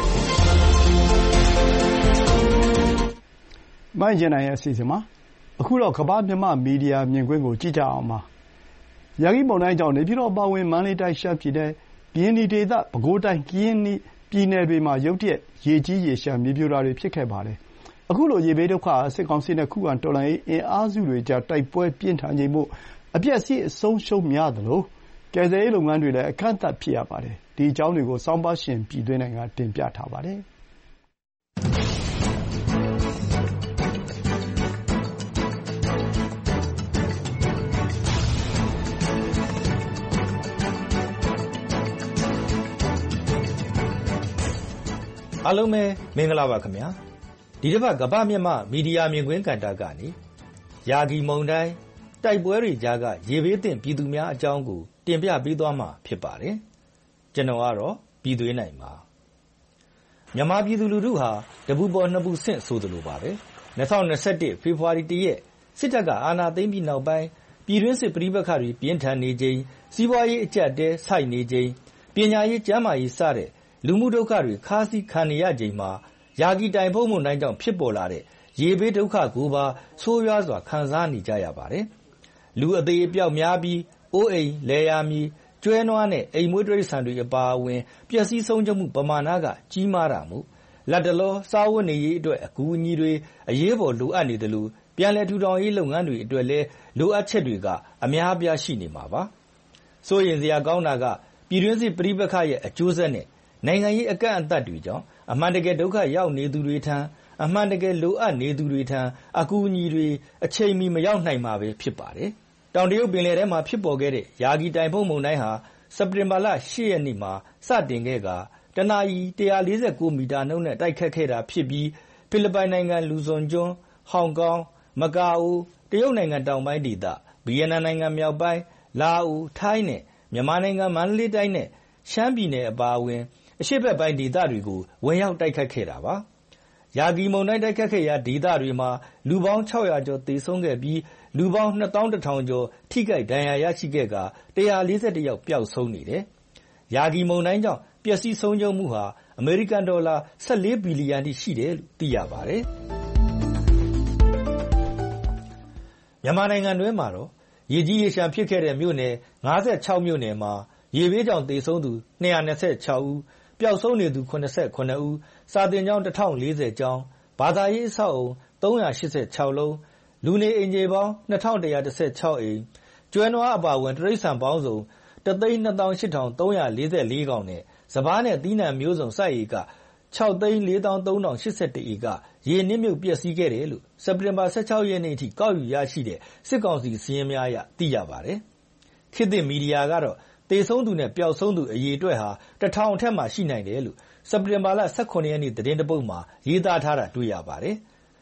[SPEAKER 2] မိုင်းကျန်နိုင်ရဲ့အစီအစဉ်မှာအခုတော့ကမ္ဘာ့မြန်မာမီဒီယာမြင်ကွင်းကိုကြည့်ကြအောင်ပါယာဂီမုန်တိုင်းကြောင့်နေပြည်တော်ပါဝင်မန္တလေးတိုင်းရှမ်းပြည်နယ်ကရင်နီဒေသပဲခူးတိုင်းကရင်နီပြည်နယ်တွေမှာရုတ်တရက်ရေကြီးရေလျှံမြေပြိုတာတွေဖြစ်ခဲ့ပါတယ်အခုလိုရေဘေးဒုက္ခစစ်ကောင်စီနဲ့ခုခံတော်လှန်ရေးအင်အားစုတွေကြားတိုက်ပွဲပြင်းထန်ချိန်မို့အပျက်စီးအဆုံးရှုံးများသလိုကယ်ဆယ်ရေးလုပ်ငန်းတွေလည်းအခက်အခဲဖြစ်ရပါတယ်ဒီအကြောင်းတွေကိုစောင်းပါရှင်ပြည်တွင်းနိုင်ငံတင်ပြထားပါတယ်
[SPEAKER 15] အားလုံးပဲမင်္ဂလာပါခင်ဗျာဒီတစ်ပတ်ကမ္ဘာ့မြန်မာမီဒီယာမြင်ကွင်းကဏ္ဍကနေယာဂီမုန်တိုင်းတိုက်ပွဲတွေကြားကရေဘေးသင့်ပြည်သူများအကြောင်းကိုတင်ပြပေးသွားမှာဖြစ်ပါတယ်ကျွန်တော်ကတော့ပြည်သွေးနိုင်ပါမြန်မာပြည်သူလူထုဟာတပူပေါ်နှစ်ပူဆင့်ဆိုသလိုပါပဲ၂၀၂၁ဖေဖော်ဝါရီလရက်စစ်တပ်ကအာဏာသိမ်းပြီးနောက်ပိုင်းပြည်တွင်းစစ်ပဋိပက္ခတွေပြင်းထန်နေချိန်စီးပွားရေးအကျပ်တဲဆိုက်နေချိန်ပညာရေးကျန်းမာရေးစတဲ့လူမှုဒုက္ခတွေခါးစည်းခံနေရချိန်မှာယာဂီတိုင်ဖုံးမုန်တိုင်းကြောင့်ဖြစ်ပေါ်လာတဲ့ရေဘေးဒုက္ခကိုပါဆိုးရွားစွာခံစားနေကြရပါတယ်။လူအသေးအပျောက်များပြီးအိုးအိမ်လယ်ယာမြေကျွဲနွားနဲ့အိမ်မွေးတိရစ္ဆာန်တွေအပါအဝင်ပျက်စီးဆုံးရှုံးမှုပမာဏကကြီးမားတာမို့လက်တလောစားဝတ်နေရေးအတွက်အကူအညီတွေအရေးပေါ်လိုအပ်နေတယ်လို့ပြန်လည်ထူထောင်ရေးလုပ်ငန်းတွေအတွက်လည်းလိုအပ်ချက်တွေကအများအပြားရှိနေမှာပါ။စိုးရိမ်စရာကောင်းတာကပြည်တွင်းစစ်ပဋိပက္ခရဲ့အကျိုးဆက်နဲ့နိုင်ငံရေးအကန့်အသတ်တွေကြောင့်အမှန်တကယ်ဒုက္ခရောက်နေသူတွေထံအမှန်တကယ်လိုအပ်နေသူတွေထံအကူအညီတွေအချိန်မီမရောက်နိုင်မှာပဲဖြစ်ပါတယ်။တောင်တရုတ်ပင်လယ်ထဲမှာဖြစ်ပေါ်ခဲ့တဲ့ယာဂီတိုင်ဖုံးမုန်တိုင်းဟာစက်တင်ဘာလ၈ရက်နေ့မှာစတင်ခဲ့ကတနာရီ၁၄၉မီတာနှုန်းနဲ့တိုက်ခတ်ခဲ့တာဖြစ်ပြီးဖိလစ်ပိုင်နိုင်ငံလူဇွန်ကျွန်းဟောင်ကောင်မကာအိုတရုတ်နိုင်ငံတောင်ပိုင်းဒေသဗီယက်နမ်နိုင်ငံမြောက်ပိုင်းလာအိုထိုင်းနဲ့မြန်မာနိုင်ငံမန္တလေးတိုင်းနဲ့ရှမ်းပြည်နယ်အပါအဝင်အရှေ့ဘက်ပိုင်းဒေသတွေကိုဝင်ရောက်တိုက်ခတ်ခဲ့တာပါ။ယာဂီမုန်တိုင်းတိုက်ခတ်ခဲ့ရာဒေသတွေမှာလူပေါင်း၆၀၀ကျော်သေဆုံးခဲ့ပြီးလူပေါင်းနှစ်သောင်းတစ်ထောင်ကျော်ထိခိုက်ဒဏ်ရာရရှိခဲ့ကာ၁၄၁ယောက်ပျောက်ဆုံးနေတယ်။ယာဂီမုန်တိုင်းကြောင့်ပျက်စီးဆုံးရှုံးမှုဟာအမေရိကန်ဒေါ်လာ၁၄ဘီလီယံထိရှိတယ်လို့သိရပါတယ်။မြန်မာနိုင်ငံတွင်းမှာတော့ရေကြီးရေလျှံဖြစ်ခဲ့တဲ့မြို့နယ်၅၆မြို့နယ်မှာရေဘေးကြောင့်သေဆုံးသူ၂၂၆ဦးပျောက်ဆုံးနေသူ၇၇ဦးစာသင်ကျောင်း၁၀၄၀ကျောင်းဘာသာရေးအဆောက်အုံ၃၈၆လုံးလူနေအိမ်ခြေပေါင်း၂၁၁၆အိမ်ကျွဲနွားအပါအဝင်တိရစ္ဆာန်ပေါင်းစုံ၁သိန်း၂သောင်း၈ထောင်၃၄၄ကောင်နဲ့စပါးနဲ့သီးနှံမျိုးစုံစိုက်ဧက၆သိန်း၄သောင်း၃ထောင်၈၁ဧကရေနစ်မြုပ်ပျက်စီးခဲ့တယ်လို့စက်တင်ဘာ၁၆ရက်နေ့အထိကောက်ယူရရှိတဲ့စစ်ကောင်စီစာရင်းများအရသိရပါတယ်။ခေတ်သစ်မီဒီယာကတော့သေဆုံးသူနဲ့ပျောက်ဆုံးသူအရေအတွက်ဟာတစ်ထောင်အထက်မှာရှိနိုင်တယ်လို့စက်တင်ဘာလ၁၇ရက်နေ့သတင်းတပုဒ်မှာရေးသားထားတာတွေ့ရပါတယ်။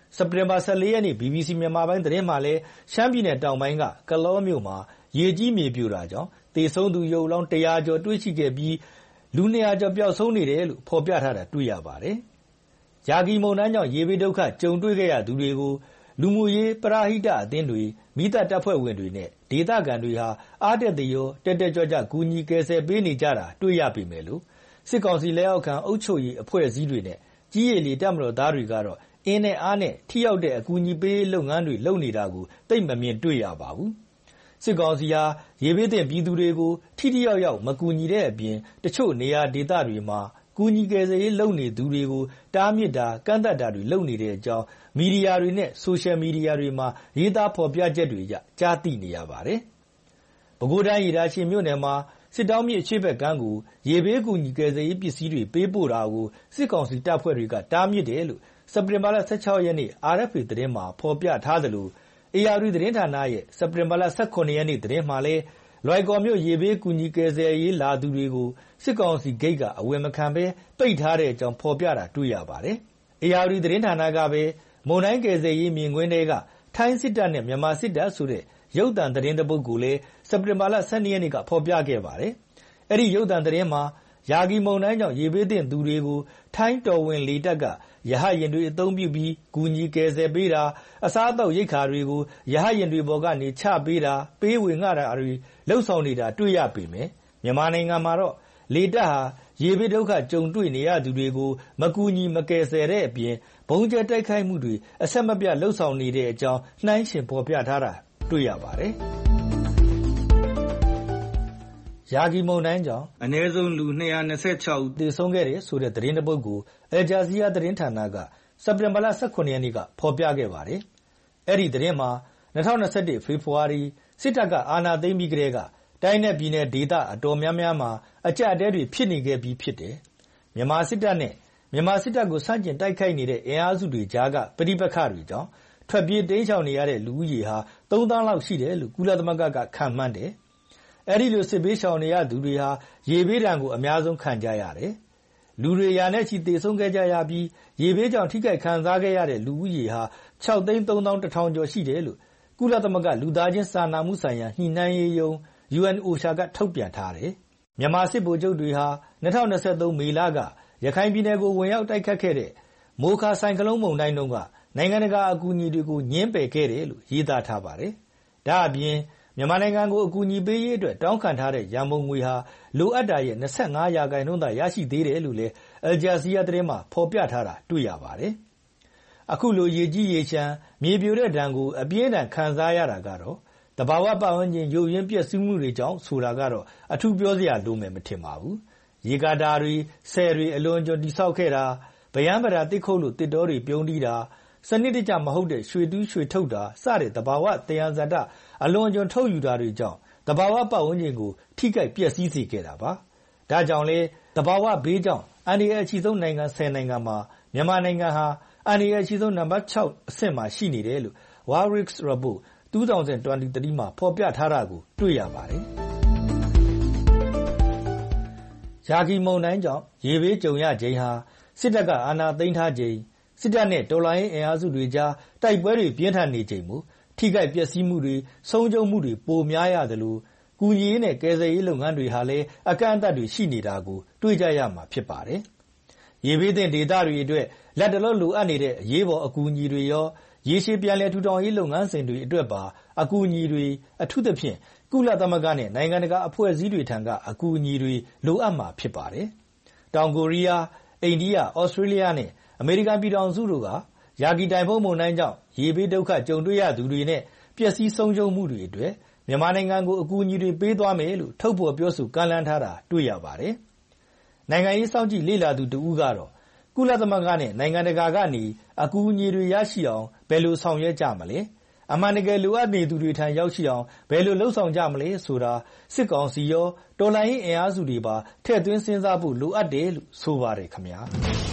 [SPEAKER 15] စက်တင်ဘာ ၁၄ ရက်နေ့ ဘီဘီစီ မြန်မာပိုင်းသတင်းမှာလည်းရှမ်းပြည်နယ်တောင်ပိုင်းကကလောမြို့မှာရေကြီးမြေပြိုတာကြောင့်သေဆုံးသူရုပ်အလောင်းတစ်ရာကျော်တွေ့ရှိခဲ့ပြီးလူနှစ်ရာကျော်ပျောက်ဆုံးနေတယ်လို့ဖော်ပြထားတာတွေ့ရပါတယ်။ယာဂီမုန်တိုင်းကြောင့်ရေဘေးဒုက္ခကြုံတွေ့ခဲ့ရသူတွေကိုလူမှုရေးပရဟိတအသင်းတွေမီးသတ်တပ်ဖွဲ့ဝင်တွေနဲ့ဒေသခံတွေဟာအားတက်သရောတက်တက်ကြွကြွကူညီကယ်ဆယ်ပေးနေကြတာတွေ့ရပေမဲ့လို့စစ်ကောင်စီလက်အောက်ခံအုပ်ချုပ်ရေးအဖွဲ့အစည်းတွေနဲ့ကြီးရည်လီတပ်မတော်သားတွေကတော့အင်းနဲ့အားနဲ့ထိရောက်တဲ့အကူအညီပေးလုပ်ငန်းတွေလုပ်နေတာကိုသိပ်မမြင်တွေ့ရပါဘူး။စစ်ကောင်စီဟာရေဘေးသင့်ပြည်သူတွေကိုထိထိရောက်ရောက်မကူညီတဲ့အပြင်တချို့နေရာဒေသတွေမှာကူညီကယ်ဆယ်ရေးလုပ်နေသူတွေကိုတားမြစ်တာကန့်သတ်တာတွေလုပ်နေတဲ့အကြောင်းမီဒီယာတွေနဲ့ဆိုရှယ်မီဒီယာတွေမှာရေးသားဖော်ပြချက်တွေကြားသိနေရပါတယ်။ပဲခူးတိုင်းရေတာရှည်မြို့နယ်မှာစစ်တောင်းမြစ်အရှေ့ဘက်ကမ်းကိုရေဘေးကူညီကယ်ဆယ်ရေးပစ္စည်းတွေပေးပို့တာကိုစစ်ကောင်စီတပ်ဖွဲ့တွေကတားမြစ်တယ်လို့စက်တင်ဘာလ ၁၆ ရက်နေ့ အာရ်အက်ဖ်အေ သတင်းမှာဖော်ပြထားသလိုဧရာဝတီသတင်းဌာနရဲ့စက်တင်ဘာလ ၁၇ ရက်နေ့သတင်းမှာလည်းလွိုင်ကော်မြို့ရေဘေးကူညီကယ်ဆယ်ရေးလာသူတွေကိုစစ်ကောင်စီဂိတ်ကအဝင်မခံဘဲပိတ်ထားတဲ့အကြောင်းဖော်ပြတာတွေ့ရပါတယ်။ဧရာဝတီသတင်းဌာနကပဲမုန်တိုင်းကယ်ဆယ်ရေးမြင်ကွင်းတွေကထိုင်းစစ်တပ်နဲ့မြန်မာစစ်တပ်ဆိုတဲ့ရုပ်သံသတင်းတစ်ပုဒ်ကိုလည်းစက်တင်ဘာလ ၁၂ ရက်နေ့ကဖော်ပြခဲ့ပါတယ်။အဲဒီရုပ်သံသတင်းမှာယာဂီမုန်တိုင်းကြောင့်ရေဘေးသင့်သူတွေကိုထိုင်းတော်ဝင်လေတပ်ကရဟတ်ယာဉ်တွေအသုံးပြုပြီးကူညီကယ်ဆယ်ပေးတာအစားအသောက်ရိက္ခာတွေကိုရဟတ်ယာဉ်တွေပေါ်ကနေချပေးတာပေးဝေငှတာတွေလှုပ်ဆောင်နေတာတွေ့ရပေမယ့်မြန်မာနိုင်ငံမှာတော့လေတပ်ဟာရေဘေးဒုက္ခကြုံတွေ့နေရသူတွေကိုမကူညီမကယ်ဆယ်တဲ့အပြင်ဘုံကျဲတိုက်ခိုက်မှုတွေအဆက်မပြတ်လှုပ်ဆောင်နေတဲ့အကြောင်းနှိုင်းယှဉ်ဖော်ပြထားတာတွေ့ရပါတယ်။ယာဂီမုန်တိုင်းကြောင့်အနည်းဆုံးလူ၂၂၆ဦးသေဆုံးခဲ့တယ်ဆိုတဲ့သတင်းတစ်ပုဒ်ကိုအယ်ဂျာဇီးယားသတင်းဌာနကစက်တင်ဘာလ ၁၇ ရက်နေ့ကဖော်ပြခဲ့ပါတယ်။အဲဒီသတင်းမှာ၂၀၂၁ဖေဖော်ဝါရီစစ်တပ်ကအာဏာသိမ်းပြီးကတည်းကတိုင်းနဲ့ပြည်နယ်ဒေသအတော်များများမှာအကျပ်အတည်းတွေဖြစ်နေခဲ့ပြီးဖြစ်တယ်။မြန်မာစစ်တပ်နဲ့မြန်မာစစ်တပ်ကိုဆန့်ကျင်တိုက်ခိုက်နေတဲ့အင်အားစုတွေကြားကပဋိပက္ခတွေကြောင့်ထွက်ပြေးတိမ်းရှောင်နေရတဲ့လူဦးရေဟာသုံးသန်းလောက်ရှိတယ်လို့ကုလသမဂ္ဂကခန့်မှန်းတယ်။အဲဒီလိုစစ်ဘေးရှောင်နေရသူတွေဟာရေဘေးဒဏ်ကိုအများဆုံးခံကြရတယ်။လူတွေရာနဲ့ချီသေဆုံးခဲ့ကြရပြီးရေဘေးကြောင့်ထိခိုက်ခံစားခဲ့ရတဲ့လူဦးရေဟာ၆သိန်းသုံးသောင်းတစ်ထောင်ကျော်ရှိတယ်လို့ကုလသမဂ္ဂလူသားချင်းစာနာမှုဆိုင်ရာညှိနှိုင်းရေးရုံး ယူအန် အိုရှာ ကထုတ်ပြန်ထားတယ်။မြန်မာစစ်ဗိုလ်ချုပ်တွေဟာ၂၀၂၃မေလကရခိုင်ပြည်နယ်ကိုဝင်ရောက်တိုက်ခတ်ခဲ့တဲ့မိုခါဆိုင်ကလုန်းမုန်တိုင်းတုန်းကနိုင်ငံတကာအကူအညီတွေကိုညှင်းပယ်ခဲ့တယ်လို့ရေးသားထားပါတယ်။ဒါအပြင်မြန်မာနိုင်ငံကိုအကူအညီပေးရေးအတွက်တောင်းခံထားတဲ့ရန်ပုံငွေဟာလိုအပ်တာရဲ့၂၅ရာခိုင်နှုန်းသာရရှိသေးတယ်လို့လည်းအယ်ဂျာဇီးယားသတင်းမှာဖော်ပြထားတာတွေ့ရပါတယ်။အခုလိုရေကြီးရေရှမ်းမြေပြိုတဲ့ဒဏ်ကိုအပြင်းအထန်ခံစားရတာကတော့တဘာဝပတ်ဝန်းကျင်ရုပ်ရင်းပျက်စီးမှုတွေကြောင့်ဆိုတာကတော့အထူးပြောစရာလိုမယ်မထင်ပါဘူး။ရေကာတာတွေဆယ်တွေအလွန်ကျွံတိဆောက်ခဲ့တာဗယံပရာတစ်ခုတ်လို့တစ်တော်တွေပြုံးတီးတာစနစ်တကျမဟုတ်တဲ့ရွှေတူးရွှေထုတ်တာစတဲ့တဘာဝတရားဇာတအလွန်ကျွံထုတ်ယူတာတွေကြောင့်တဘာဝပတ်ဝန်းကျင်ကိုထိခိုက်ပျက်စီးစေခဲ့တာပါ။ဒါကြောင့်လေတဘာဝဘေးကြောင့်အန္တရာယ်အကြီးဆုံးနိုင်ငံ၁၀နိုင်ငံမှာမြန်မာနိုင်ငံဟာအန္တရာယ်အကြီးဆုံးနံပါတ်၆အဆင့်မှာရှိနေတယ်လို့ World Risk Report ၂၀၂၃မှာဖော်ပြထားတာကိုတွေ့ရပါတယ်။ယာဂီမုန်တိုင်းကြောင့်ရေဘေးကြုံရခြင်းဟာစစ်တပ်ကအာဏာသိမ်းထားခြင်းစစ်တပ်နဲ့တော်လှန်ရေးအင်အားစုတွေကြားတိုက်ပွဲတွေပြင်းထန်နေချိန်မှာထိခိုက်ပျက်စီးမှုတွေဆုံးရှုံးမှုတွေပိုများရသလိုကူညီရေးနဲ့ကယ်ဆယ်ရေးလုပ်ငန်းတွေဟာလည်းအကန့်အသတ်တွေရှိနေတာကိုတွေ့ကြရမှာဖြစ်ပါတယ်။ရေဘေးသင့်ဒေသတွေအတွက်လက်တလောလိုအပ်နေတဲ့အရေးပေါ်အကူအညီတွေရောရေရှည်ပြန်လည်ထူထောင်ရေးလုပ်ငန်းစဉ်တွေအတွက်ပါအကူအညီတွေအထူးသဖြင့်ကုလသမဂ္ဂနဲ့နိုင်ငံတကာအဖွဲ့အစည်းတွေထံကအကူအညီတွေလိုအပ်မှာဖြစ်ပါတယ်။တောင်ကိုရီးယား၊အိန္ဒိယ၊ဩစတြေးလျနဲ့အမေရိကန်ပြည်ထောင်စုတို့ကယာဂီတိုင်ဖုန်းမုန်တိုင်းကြောင့်ရေဘေးဒုက္ခကြုံတွေ့ရသူတွေနဲ့ပျက်စီးဆုံးရှုံးမှုတွေအတွက်မြန်မာနိုင်ငံကိုအကူအညီတွေပေးသွားမယ်လို့ထုတ်ဖော်ပြောဆိုကမ်းလှမ်းထားတာတွေ့ရပါတယ်။နိုင်ငံရေးစောင့်ကြည့်လေ့လာသူတဦးကတော့ကုလသမဂ္ဂနဲ့နိုင်ငံတကာကနေအကူအညီတွေရရှိအောင်ဘယ်လိုဆောင်ရွက်ကြမလဲအမှန်တကယ်လိုအပ်နေသူတွေထံရောက်ရှိအောင်ဘယ်လိုလှုံ့ဆော်ကြမလဲဆိုတာစစ်ကောင်စီရောတော်လှန်ရေးအင်အားစုတွေပါထည့်သွင်းစဉ်းစားဖို့လိုအပ်တယ်လို့ဆိုပါတယ်ခင်ဗျာ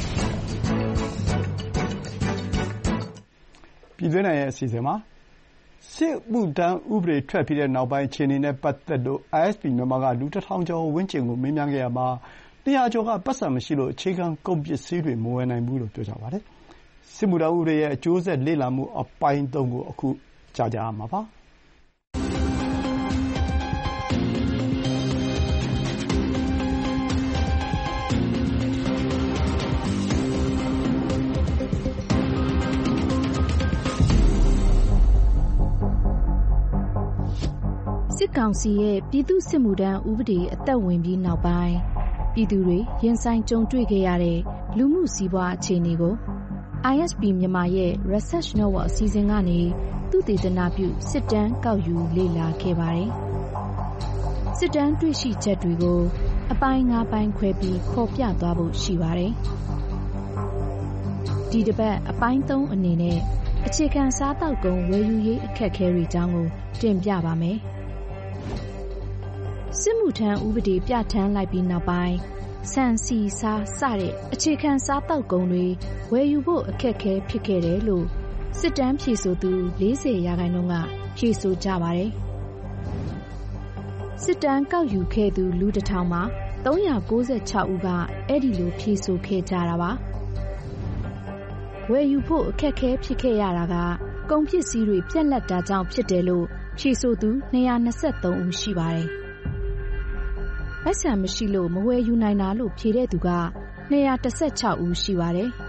[SPEAKER 2] ပြည်တွင်းနိုင်ငံရဲ့အစီအစဉ်မှာစစ်မှုထမ်းဥပဒေထွက်ပြီးတဲ့နောက်ပိုင်းအခြေအနေနဲ့ပတ်သက်လို့ အိုင်အက်စ်ပီ မြန်မာကလူတစ်ထောင်ကျော်ဝန်းကျင်ကိုမေးမြန်းခဲ့ရမှာနှစ်ရာကျော်ကပတ်စံမရှိလို့အခြေခံကုန်ပစ္စည်းတွေမဝယ်နိုင်ဘူးလို့ပြောကြပါတယ်။စစ်မှုထမ်းဥပဒေရဲ့အကျိုးဆက်လေ့လာမှုအပိုင်းသုံးကိုအခုကြားကြရမှာပါ
[SPEAKER 16] စစ်ကောင်စီရဲ့ပြည်သူ့စစ်မှုထမ်းဥပဒေအသက်ဝင်ပြီးနောက်ပိုင်းပြည်သူတွေရင်ဆိုင်ကြုံတွေ့ခဲ့ရတဲ့လူမှုစီးပွားအခြေအနေကို I S P မြန်မာရဲ့ Research Network အစီအစဉ်ကနေသုတေသနပြုစစ်တမ်းကောက်ယူလေ့လာခဲ့ပါတယ်။စစ်တမ်းတွေ့ရှိချက်တွေကိုအပိုင်း၅ပိုင်းခွဲပြီးဖော်ပြသွားဖို့ရှိပါတယ်။ဒီတစ်ပတ်အပိုင်း၃အနေနဲ့အခြေခံစားတောက်ကုန်ဝယ်ယူရေးအခက်အခဲတွေအကြောင်းကိုတင်ပြပါမယ်။စစ်မှုထမ်းဥပဒေပြဋ္ဌာန်းလိုက်ပြီးနောက်ပိုင်းဆန်စီစားစတဲ့အခြေခံစားတောက်ကုန်တွေဝယ်ယူဖို့အခက်အခဲဖြစ်ခဲ့တယ်လို့စစ်တမ်းဖြေဆိုသူ၄၀ရာခိုင်နှုန်းကဖြေဆိုကြပါတယ်။စစ်တမ်းကောက်ယူခဲ့သူလူတစ်ထောင်မှာ၃၉၆ဦးကအဲ့ဒီလိုဖြေဆိုခဲ့ကြတာပါ။ဝယ်ယူဖို့အခက်အခဲဖြစ်ခဲ့ရတာကကုန်ပစ္စည်းတွေပြတ်လတ်တာကြောင့်ဖြစ်တယ်လို့ဖြေဆိုသူ၂၂၃ဦးရှိပါတယ်။ပိုက်ဆံမရှိလို့မဝယ်ယူနိုင်တာလို့ဖြေတဲ့သူက၂၁၆ဦးရှိပါတယ်။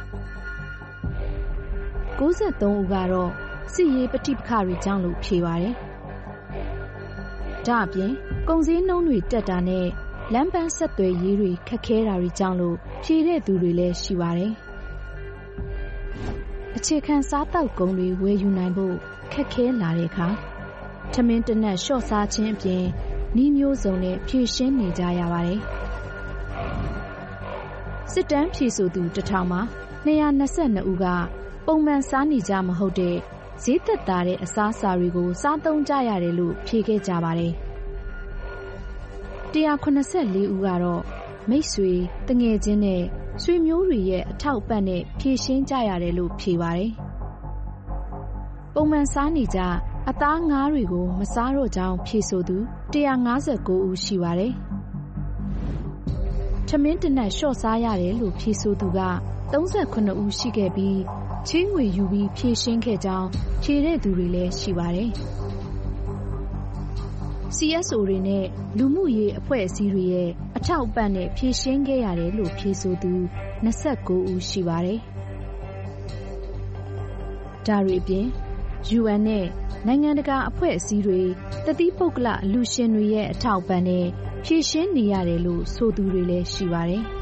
[SPEAKER 16] ၉၃ဦးကတော့စစ်ရေးပဋိပက္ခတွေကြောင့်လို့ဖြေပါတယ်။ဒါအပြင်ကုန်စည်နှုန်းတွေတက်တာနဲ့လမ်းပန်းဆက်သွယ်ရေးတွေခက်ခဲတာတွေကြောင့်လို့ဖြေတဲ့သူတွေလည်းရှိပါတယ်။အခြေခံစားတောက်ကုန်တွေဝယ်ယူနိုင်ဖို့ခက်ခဲလာတဲ့အခါထမင်းတနက်လျှော့စားခြင်းအပြင်နည်းမျိုးစုံနဲ့ဖြည့်ရှင်းနေကြရပါတယ်။စစ်တမ်းဖြေဆိုသူတစ်ထောင်မှာ၂၂၂ဦးကပုံမှန်စားနေကြမဟုတ်တဲ့ဈေးသက်သာတဲ့အစားအစာတွေကိုစားသုံးကြရတယ်လို့ဖြေခဲ့ကြပါတယ်။၁၇၄ဦးကတော့မိတ်ဆွေတငယ်ချင်းနဲ့ဆွေမျိုးတွေရဲ့အထောက်အပံ့နဲ့ဖြည့်ရှင်းကြရတယ်လို့ဖြေပါတယ်။ပုံမှန်စားနေကြအသားငါးတွေကိုမစားတော့ကြောင်းဖြေဆိုသူ၁၅၉ဦးရှိပါတယ်။ထမင်းတနက်လျှော့စားရတယ်လို့ဖြေဆိုသူက၃၉ဦးရှိခဲ့ပြီးချင်းငွေယူပြီးဖြေရှင်းခဲ့ကြောင်းဖြေတဲ့သူတွေလည်းရှိပါတယ်။ C S O တွေနဲ့လူမှုရေးအဖွဲ့အစည်းတွေရဲ့အထောက်အပံ့နဲ့ဖြေရှင်းခဲ့ရတယ်လို့ဖြေဆိုသူ၂၉ဦးရှိပါတယ်။ဒါတွေအပြင် U N နဲ့နိုင်ငံတကာအဖွဲ့အစည်းတွေတတိပုဂ္ဂလအလူရှင်တွေရဲ့အထောက်အပံ့နဲ့ဖြည့်ရှင်းနေရတယ်လို့ဆိုသူတွေလည်းရှိပါတယ်။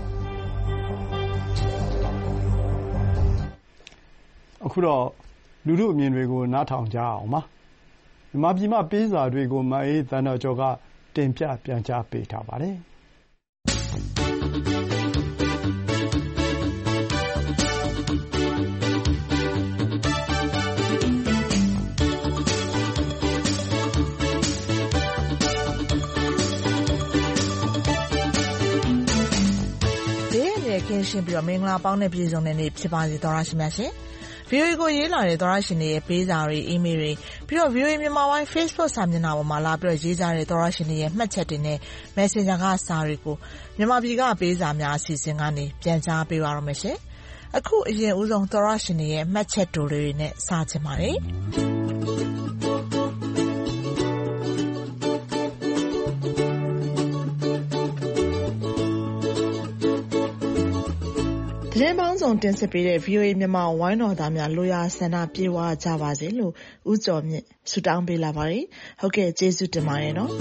[SPEAKER 2] အခုတော့လူလူအမြင်တွေကိုနားထောင်ကြအောင်ပါ။မြန်မာပြည်မှာပေးစာတွေကိုမအေးသန္တာကျော်ကတင်ပြပြန်ကြားပေးထားပါတယ်။
[SPEAKER 11] ကင်းရှင်းပြီးတော့မင်္ဂလာပေါင်းနဲ့ပြည့်စုံတဲ့နေ့ဖြစ်ပါစေသောရရှိမြတ်ရှင်။ဗီအိုအေကိုရေးလာတဲ့သောရရှင်တွေရဲ့ပေးစာတွေအီးမေးလ်တွေပြီးတော့ ဗီအိုအေမြန်မာပိုင်း Facebook စာမျက်နှာပေါ်မှာလာပြီးတော့ရေးကြတဲ့သောရရှင်တွေရဲ့မှတ်ချက်တွေနဲ့ Messenger ကစာတွေကိုမြန်မာပြည်ကပေးစာများအစီအစဉ်ကနေပြန်ကြားပေးပါရမယ်ရှင်။အခုအရင်ဦးဆုံးသောရရှင်တွေရဲ့မှတ်ချက်တိုတွေနဲ့စချင်ပါတယ်။သတင်းပေါင်းစုံတင်ဆက်ပေးတဲ့ ဗီအိုအေ မြန်မာဝိုင်းတော်သားများလိုရာဆန္ဒပြေဝကြပါစေလို့ဦးကျော်မြင့်ဆုတောင်းပေးလာပါတယ်။ဟုတ်ကဲ့ကျေးဇူးတင်ပါတယ်နော်။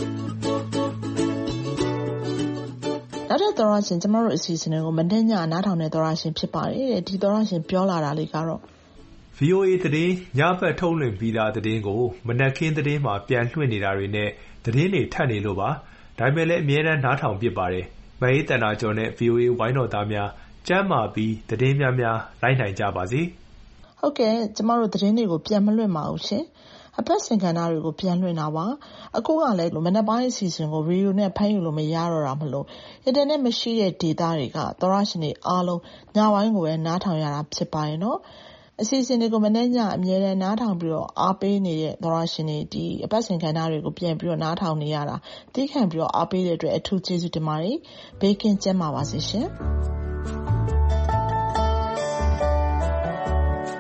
[SPEAKER 11] နောက်တဲ့သောရရှင်ကျမတို့အစီအစဉ်ကိုမနေ့ညနားထောင်တဲ့သောရရှင်ဖြစ်ပါတယ်တဲ့ဒီသောရရှင်ပြောလာတာလေးကတော့
[SPEAKER 17] ဗီအိုအေ သတင်းညဘက်ထုတ်လွှင့်ပြီးသားသတင်းကိုမနက်ခင်းသတင်းမှာပြန်လွှင့်နေတာတွေနဲ့သတင်းတွေထပ်နေလို့ပါ။ဒါပေမဲ့လည်းအမြဲတမ်းနားထောင်ဖြစ်ပါတယ်။မအေးတန်တာကျော်နဲ့ ဗီအိုအေ ဝိုင်းတော်သားများကျမ်းမာပြီးသတင်းများများလိုက်နိုင်ကြပါစေ
[SPEAKER 11] ။ဟုတ်ကဲ့ကျမတို့သတင်းတွေကိုပြန်မလွှင့်ပါဘူးရှင်။အပတ်စဉ်ကဏ္ဍတွေကိုပြန်လွှင့်တာပါ။အခုကလည်းမနက်ပိုင်းအစီအစဉ်ကိုရေဒီယိုနဲ့ဖမ်းယူလို့မရတော့တာမလို့အင်တာနက်မရှိတဲ့ဒေသတွေကသောရရှင်တွေအားလုံးညပိုင်းကိုပဲနားထောင်ရတာဖြစ်ပါရဲ့နော်။အစီအစဉ်တွေကိုမနေ့ညအမြဲတမ်းနားထောင်ပြီးတော့အားပေးနေတဲ့သောရရှင်တွေဒီအပတ်စဉ်ကဏ္ဍတွေကိုပြန်ပြီးတော့နားထောင်နေရတာသိခံပြီးတော့အားပေးတဲ့အတွက်အထူးကျေးဇူးတင်ပါတယ်။ဘေးကင်းကျန်းမာပါစေရှင်။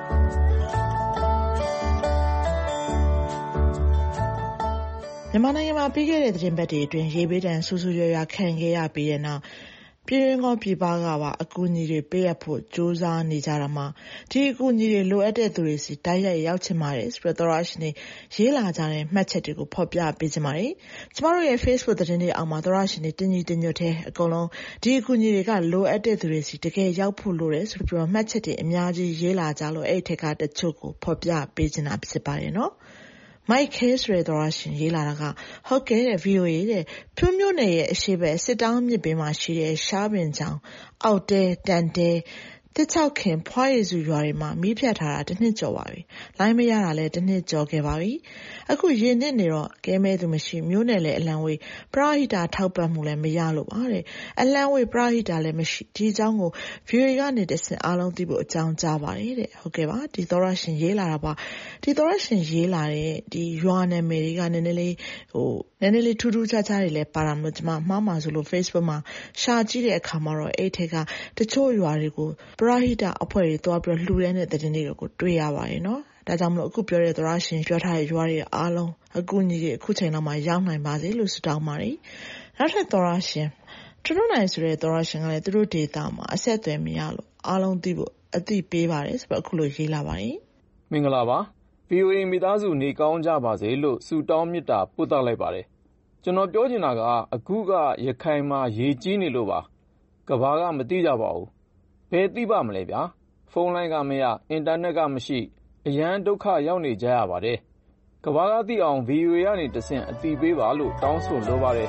[SPEAKER 11] မြန်မာနိုင်ငံမှာပြီးခဲ့တဲ့သီတင်းပတ်တွေအတွင်းရေဘေးဒဏ်ဆိုးဆိုးရွားရွားခံခဲ့ရပြီးတဲ့နောက်ပြည်တွင်းကပြည်ပကပါအကူအညီတွေပေးအပ်ဖို့ကြိုးစားနေကြတာမှာဒီအကူအညီတွေလိုအပ်တဲ့သူတွေစီတိုက်ရိုက်ရောက်ချင်ပါတယ်ဆိုတော့သောရရှင်တွေရေးလာကြတဲ့မှတ်ချက်တွေကိုဖော်ပြပေးချင်ပါတယ်ကျမတို့ရဲ့ Facebook သတင်းတွေအောက်မှာသောရရှင်တွေတင်းကြီးတင်းညွတ်တဲ့အကုန်လုံးဒီအကူအညီတွေကလိုအပ်တဲ့သူတွေစီတကယ်ရောက်ဖို့လိုတယ်ဆိုပြီးမှတ်ချက်တွေအများကြီးရေးလာကြလို့အဲ့ထက်ကတချို့ကိုဖော်ပြပေးချင်တာဖြစ်ပါတယ်နော်Mike Case ရဲ့သောရရှင်ရေးလာတာကဟုတ်ကဲ့တဲ့ V O A တဲ့ဖြိုးမျိုးနယ်ရဲ့အရှိဘက်စစ်တောင်းမြစ်ပင်မှာရှိတဲ့ရှားပင်ချောင်အောက်တဲတန်တဲတစ်ချောက်ခင်ဖွားရည်စုရွာတွေမှာမီးဖြတ်ထားတာတစ်နှစ်ကျော်ပါပြီ။လိုင်းမရတာလည်းတစ်နှစ်ကျော်ခဲ့ပါပြီ။အခုရင်းနစ်နေတော့ကဲမဲသူမရှိမျိုးနယ်လည်းအလံဝေးပရဟိတာထောက်ပံ့မှုလည်းမရလို့ပါတဲ့အလံဝေးပရဟိတာလည်းမရှိဒီအကြောင်းကို V O A ကနေတဆင့်အားလုံးသိဖို့အကြောင်းကြားပါတယ်တဲ့ဟုတ်ကဲ့ပါဒီသောရရှင်ရေးလာတာပါဒီသောရရှင်ရေးလာတဲ့ဒီရွာနာမည်တွေကနည်းနည်းလေးဟိုနည်းနည်းလေးထူးထူးခြားခြားတွေလည်းပါတာမလို့ကျွန်မမှားမှာဆိုလို့ Facebook မှာရှာကြည့်တဲ့အခါမှာတော့အဲ့ထက်ကတချို့ရွာတွေကိုပရဟိတာအဖွဲ့တွေတွားပြီးလှူတဲ့တဲ့တင်တွေကိုတွေ့ရပါတယ်နော်ဒါကြောင့်မလို့အခုပြောတဲ့သရရှင်ပြောထားတဲ့ရွာတွေအားလုံးအကူအညီတွေအခုချိန်လောက်မှရောက်နိုင်ပါစေလို့ဆုတောင်းပါတယ်နောက်ထပ်သရရှင်ကျွန်တော်နိုင်ဆိုတဲ့သရရှင်ကလည်းသူတို့ဒေတာမှာအဆက်အသွယ်မရလို့အားလုံးသိဖို့အသိပေးပါတယ်ဆိုတော့အခုလိုရေးလာပါတယ်
[SPEAKER 3] မင်္ဂလာပါ V O A မိသားစုနေကောင်းကြပါစေလို့ဆုတောင်းမေတ္တာပို့သလိုက်ပါတယ်ကျွန်တော်ပြောချင်တာကအခုကရခိုင်မှာရေကြီးနေလို့ပါကဘာကမသိကြပါဘူးဘယ်သိပါမလဲဗျာဖုန်းလိုင်းကမရအင်တာနက်ကမရှိအရန်ဒုက္ခရောက်နေကြရပါတယ်ကဘာကသိအောင် V O A ကနေတဆင့်အသိပေးပါလို့တောင်းဆိုလိုပါတယ်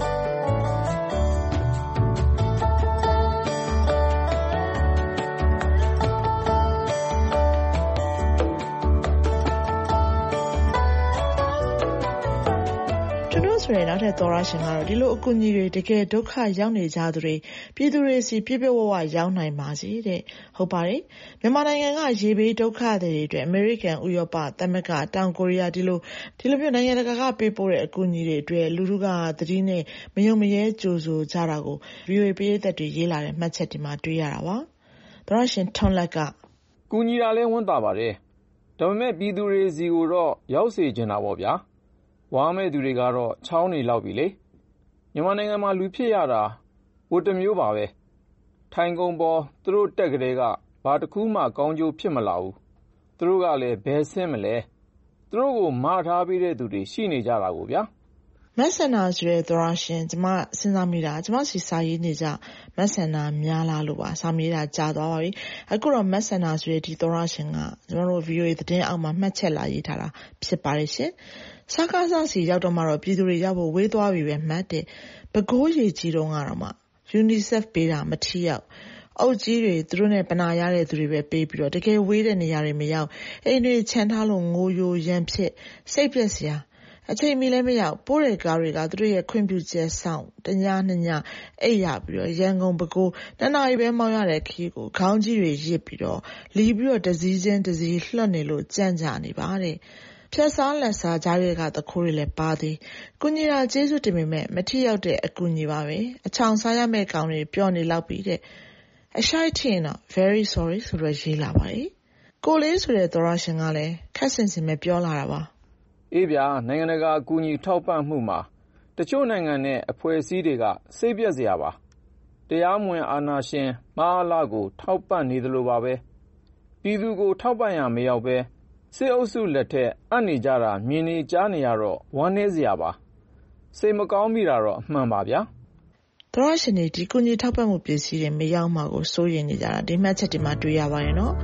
[SPEAKER 11] ဆိုရင်နောက်ထပ်သောရရှင်ကတော့ဒီလိုအကူအညီတွေတကယ်ဒုက္ခရောက်နေကြသူတွေပြည်သူတွေစီပြည့်ပြည့်ဝဝရောက်နိုင်ပါစေတဲ့ဟုတ်ပါတယ်မြန်မာနိုင်ငံကရေဘေးဒုက္ခတွေအတွက်အမေရိကန်ဥရောပသမဂ္ဂတောင်ကိုရီးယားဒီလိုဒီလိုမျိုးနိုင်ငံတကာကပေးပို့တဲ့အကူအညီတွေအတွက်လူလူကသတိနဲ့မယုံမရဲကြိုဆိုကြတာကို V O A ပြည်သက်တွေရေးလာတဲ့မှတ်ချက်တွေမှာတွေ့ရတာပါသောရရှင်ထွန်းလက်က
[SPEAKER 3] ကူညီတာလဲဝန်တာပါတယ်ဒါပေမဲ့ပြည်သူတွေစီကိုတော့ရောက်စေချင်တာပေါ့ဗျာဝါမဲ့သူတွေကတော့ချောင်းနေလောက်ပြီလေမြန်မာနိုင်ငံမှာလူဖြစ်ရတာဝတ်တမျိုးပါပဲထိုင်ကုန်ပေါ်သူတို့တက်ကလေးကဘာတစ်ခုမှကောင်းကျိုးဖြစ်မလာဘူးသူတို့ကလည်းဘယ်ဆင်းမလဲသူတို့ကိုမာထားပေးတဲ့သူတွေရှိနေကြတာကိုဗျာ
[SPEAKER 11] မက်ဆန်နာဆိုတဲ့သရရှင်ကျမစဉ်းစားမိတာကျမစီစာရေးနေကြမက်ဆန်နာများလားလို့ပါစာမေးတာကြာသွားပါပြီအခုတော့မက်ဆန်နာဆိုတဲ့ဒီသရရှင်ကကျမတို့ V O A သတင်းအောက်မှာမှတ်ချက်လာရေးထားတာဖြစ်ပါတယ်ရှင်စကားစားစီရောက်တော့မှတော့ပြည်သူတွေရောက်ဖို့ဝေးသွားပြီပဲမှတ်တယ်ပဲခူးရေကြီးတော့ကတော့မှ UNICEF ပေးတာမထီရောက်အုပ်ကြီးတွေသူတို့နဲ့ပနာရတဲ့သူတွေပဲပေးပြီးတော့တကယ်ဝေးတဲ့နေရာတွေမရောက်အိမ်တွေချမ်းထားလို့ငိုယိုရန်ဖြစ်စိတ်ပြက်စရာအချိန်မီလည်းမရောက်ပိုးတဲ့ကားတွေကသူတို့ရဲ့ခွင့်ပြုချက်ဆောင်တညနှစ်ညအိပ်ရပြီးတော့ရန်ကုန်ပဲခူးနှစ်နာရီပဲမောင်းရတဲ့ခီးကိုခေါင်းကြီးတွေရစ်ပြီးတော့လီပြီးတော့တစည်းချင်းတစည်းလှက်နေလို့ကြံ့ကြနေပါတဲ့ဖြတ်စားလက်စားကြားတွေကတခိုးတွေလည်းပါသေးကုညီတာကျေးဇူးတင်ပေမဲ့မထီရောက်တဲ့အကူညီပါပဲအချောင်စားရမယ့်ကောင်တွေပြောနေလောက်ပြီတဲ့အရှိုက်ထင်တော့ very sorry ဆိုတော့ရေးလာပါတယ်ကိုလေးဆိုတဲ့သရရှင်ကလည်းခက်ဆင်ဆင်ပဲပြောလာတာပါ
[SPEAKER 3] အေးဗျာနိုင်ငံတကာအကူအညီထောက်ပံ့မှုမှာတချို့နိုင်ငံနဲ့အဖွဲ့အစည်းတွေကစိတ်ပြက်စရာပါတရားမဝင်အာဏာရှင်မဟာလာကိုထောက်ပံ့နေသလိုပါပဲပြည်သူကိုထောက်ပံ့ရမရောက်ပဲစစ်အုပ်စုလက်ထက်အပ်နေကြတာမြင်နေကြားနေရတော့ဝမ်းနည်းစရာပါစိတ်မကောင်းမိတာတော့အမှန်ပါဗျာ
[SPEAKER 11] သရရှင်တွေဒီကုညီထောက်ပံ့မှုပစ္စည်းတွေမရောက်မှကိုစိုးရိမ်နေကြတာဒီမှတ်ချက်တွေမှာတွေ့ရပါတယ်နော်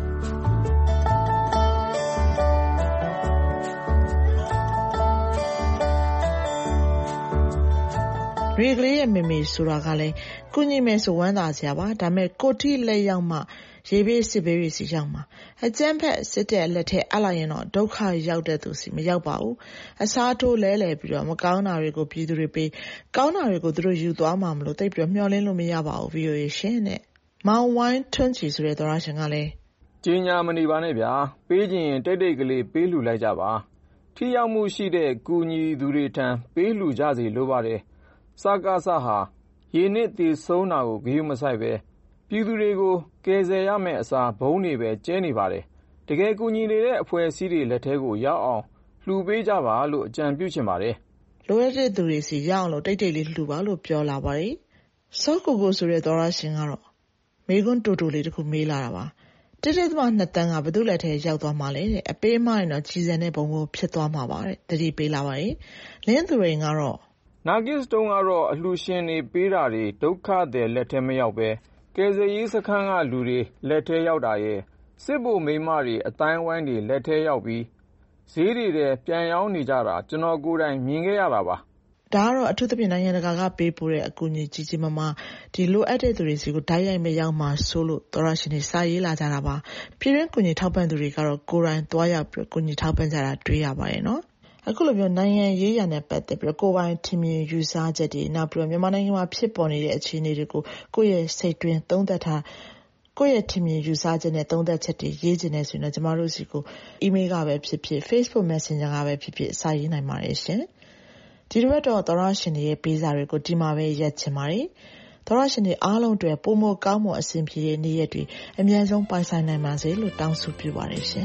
[SPEAKER 11] ရေကလေးရဲ့မေမေဆိုတာကလည်းကုညီမယ်ဆိုဝမ်းသာစရာပါဒါပေမဲ့ကိုတိလက်ရောက်မှရေဘေးစစ်ဘေးတွေစီရောက်မှာအကျန်းဖက်စစ်တဲ့လက်ထက်အလိုက်ရင်တော့ဒုက္ခရောက်တဲ့သူစီမရောက်ပါဘူးအစားထိုးလဲလဲပြီးတော့မကောင်းတာတွေကိုပြည်သူတွေပေးကောင်းတာတွေကိုသူတို့ယူသွားမှာမလို့တိတ်ပြီးတော့မျှော်လင့်လို့မရပါဘူး V O A ရှင်တဲ့မောင်ဝိုင်းထွန်းချီဆိုတဲ့သရရှင်ကလည်း
[SPEAKER 3] ကြီးညာမနေပါနဲ့ဗျာပေးခြင်းရင်တိတ်တိတ်ကလေးပေးလှူလိုက်ကြပါထိရောက်မှုရှိတဲ့ကူညီသူတွေထံပေးလှူကြစီလိုပါတယ်စကားစဟာရေနစ်တည်ဆုံးတာကိုဂရုမစိုက်ပဲပြည်သူတွေကိုကယ်ဆယ်ရမယ့်အစားဘုံတွေပဲကျဲနေပါတယ်တကယ်ကူညီနေတဲ့အဖွဲ့အစည်းတွေလက်ထဲကိုရောက်အောင်လှူပေးကြပါလို့အကြံပြုချင်ပါတယ်
[SPEAKER 11] လလိုအပ်တဲ့သူတွေစီရအောင်လို့တိတ်တိတ်လေးလှူပါလို့ပြောလာပါတယ်။စောကိုကိုဆိုတဲ့သောရရှင်ကတော့မေကွန်းတူတူလေးတစ်ခုမေးလာတာပါ။တစ်တိသမနှစ်တန်းကဘယ်သူလက်ထဲရောက်သွားမှလဲတဲ့အပေးမရင်တော့ကြီးစံတဲ့ဘုံဘုံဖြစ်သွားမှာပါတဲ့တတိပေးလာပါတယ်။လင်းသူရင်ကတော့
[SPEAKER 3] နာဂစ်တုံးကတော့အလှရှင်တွေပေးတာတွေဒုက္ခတဲ့လက်ထဲမရောက်ပဲကယ်ဆယ်ရေးစခန်းကလူတွေလက်ထဲရောက်တာရဲ့စစ်ဗိုလ်မိန်းမတွေအတိုင်းဝိုင်းတွေလက်ထဲရောက်ပြီးဈေးတွေထဲပြန်ရောင်းနေကြတာကျွန်တော်ကိုယ်တိုင်မြင်ခဲ့ရတာပါ
[SPEAKER 11] ဒါကတော့အထူးသဖြင့်နိုင်ငံတကာကပေးပို့တဲ့အကူအညီကြီးကြီးမားမားဒီလိုအပ်တဲ့သူတွေစီကိုဓာတ်ရိုက်မရောက်မှဆိုလို့သောရရှင်တွေစာရေးလာကြတာပါပြည်တွင်းကူညီထောက်ပံ့သူတွေကတော့ကိုယ်တိုင်သွားရောက်ပြီးကူညီထောက်ပံ့ကြတာတွေ့ရပါတယ်နော်အခုလိုမျိုးနိုင်ငံရေးရာနဲ့ပတ်သက်ပြီးကိုယ်ပိုင်ထင်မြင်ယူဆချက်တွေနောက်ပြီးမြန်မာနိုင်ငံမှာဖြစ်ပေါ်နေတဲ့အခြေအနေတွေကိုကိုယ့်ရဲ့စိတ်တွင်းသုံးသပ်ထားကိုယ့်ရဲ့ထင်မြင်ယူဆချက်နဲ့သုံးသပ်ချက်တွေရေးချင်နေဆိုရင်တော့ကျမတို့စီကို email ကပဲဖြစ်ဖြစ် Facebook Messenger ကပဲဖြစ်ဖြစ်စာရေးနိုင်ပါတယ်ရှင်ဒီလိုတော့သောရရှင်တွေရဲ့ပေးစာတွေကိုဒီမှာပဲရက်ချင်ပါတယ်သောရရှင်တွေအားလုံးအတွက်ပုံမကောင်းမွန်အဆင်ပြေတဲ့နေ့ရက်တွေအများဆုံးပိုင်ဆိုင်နိုင်ပါစေလို့တောင်းဆိုပြုပါတယ်ရှင်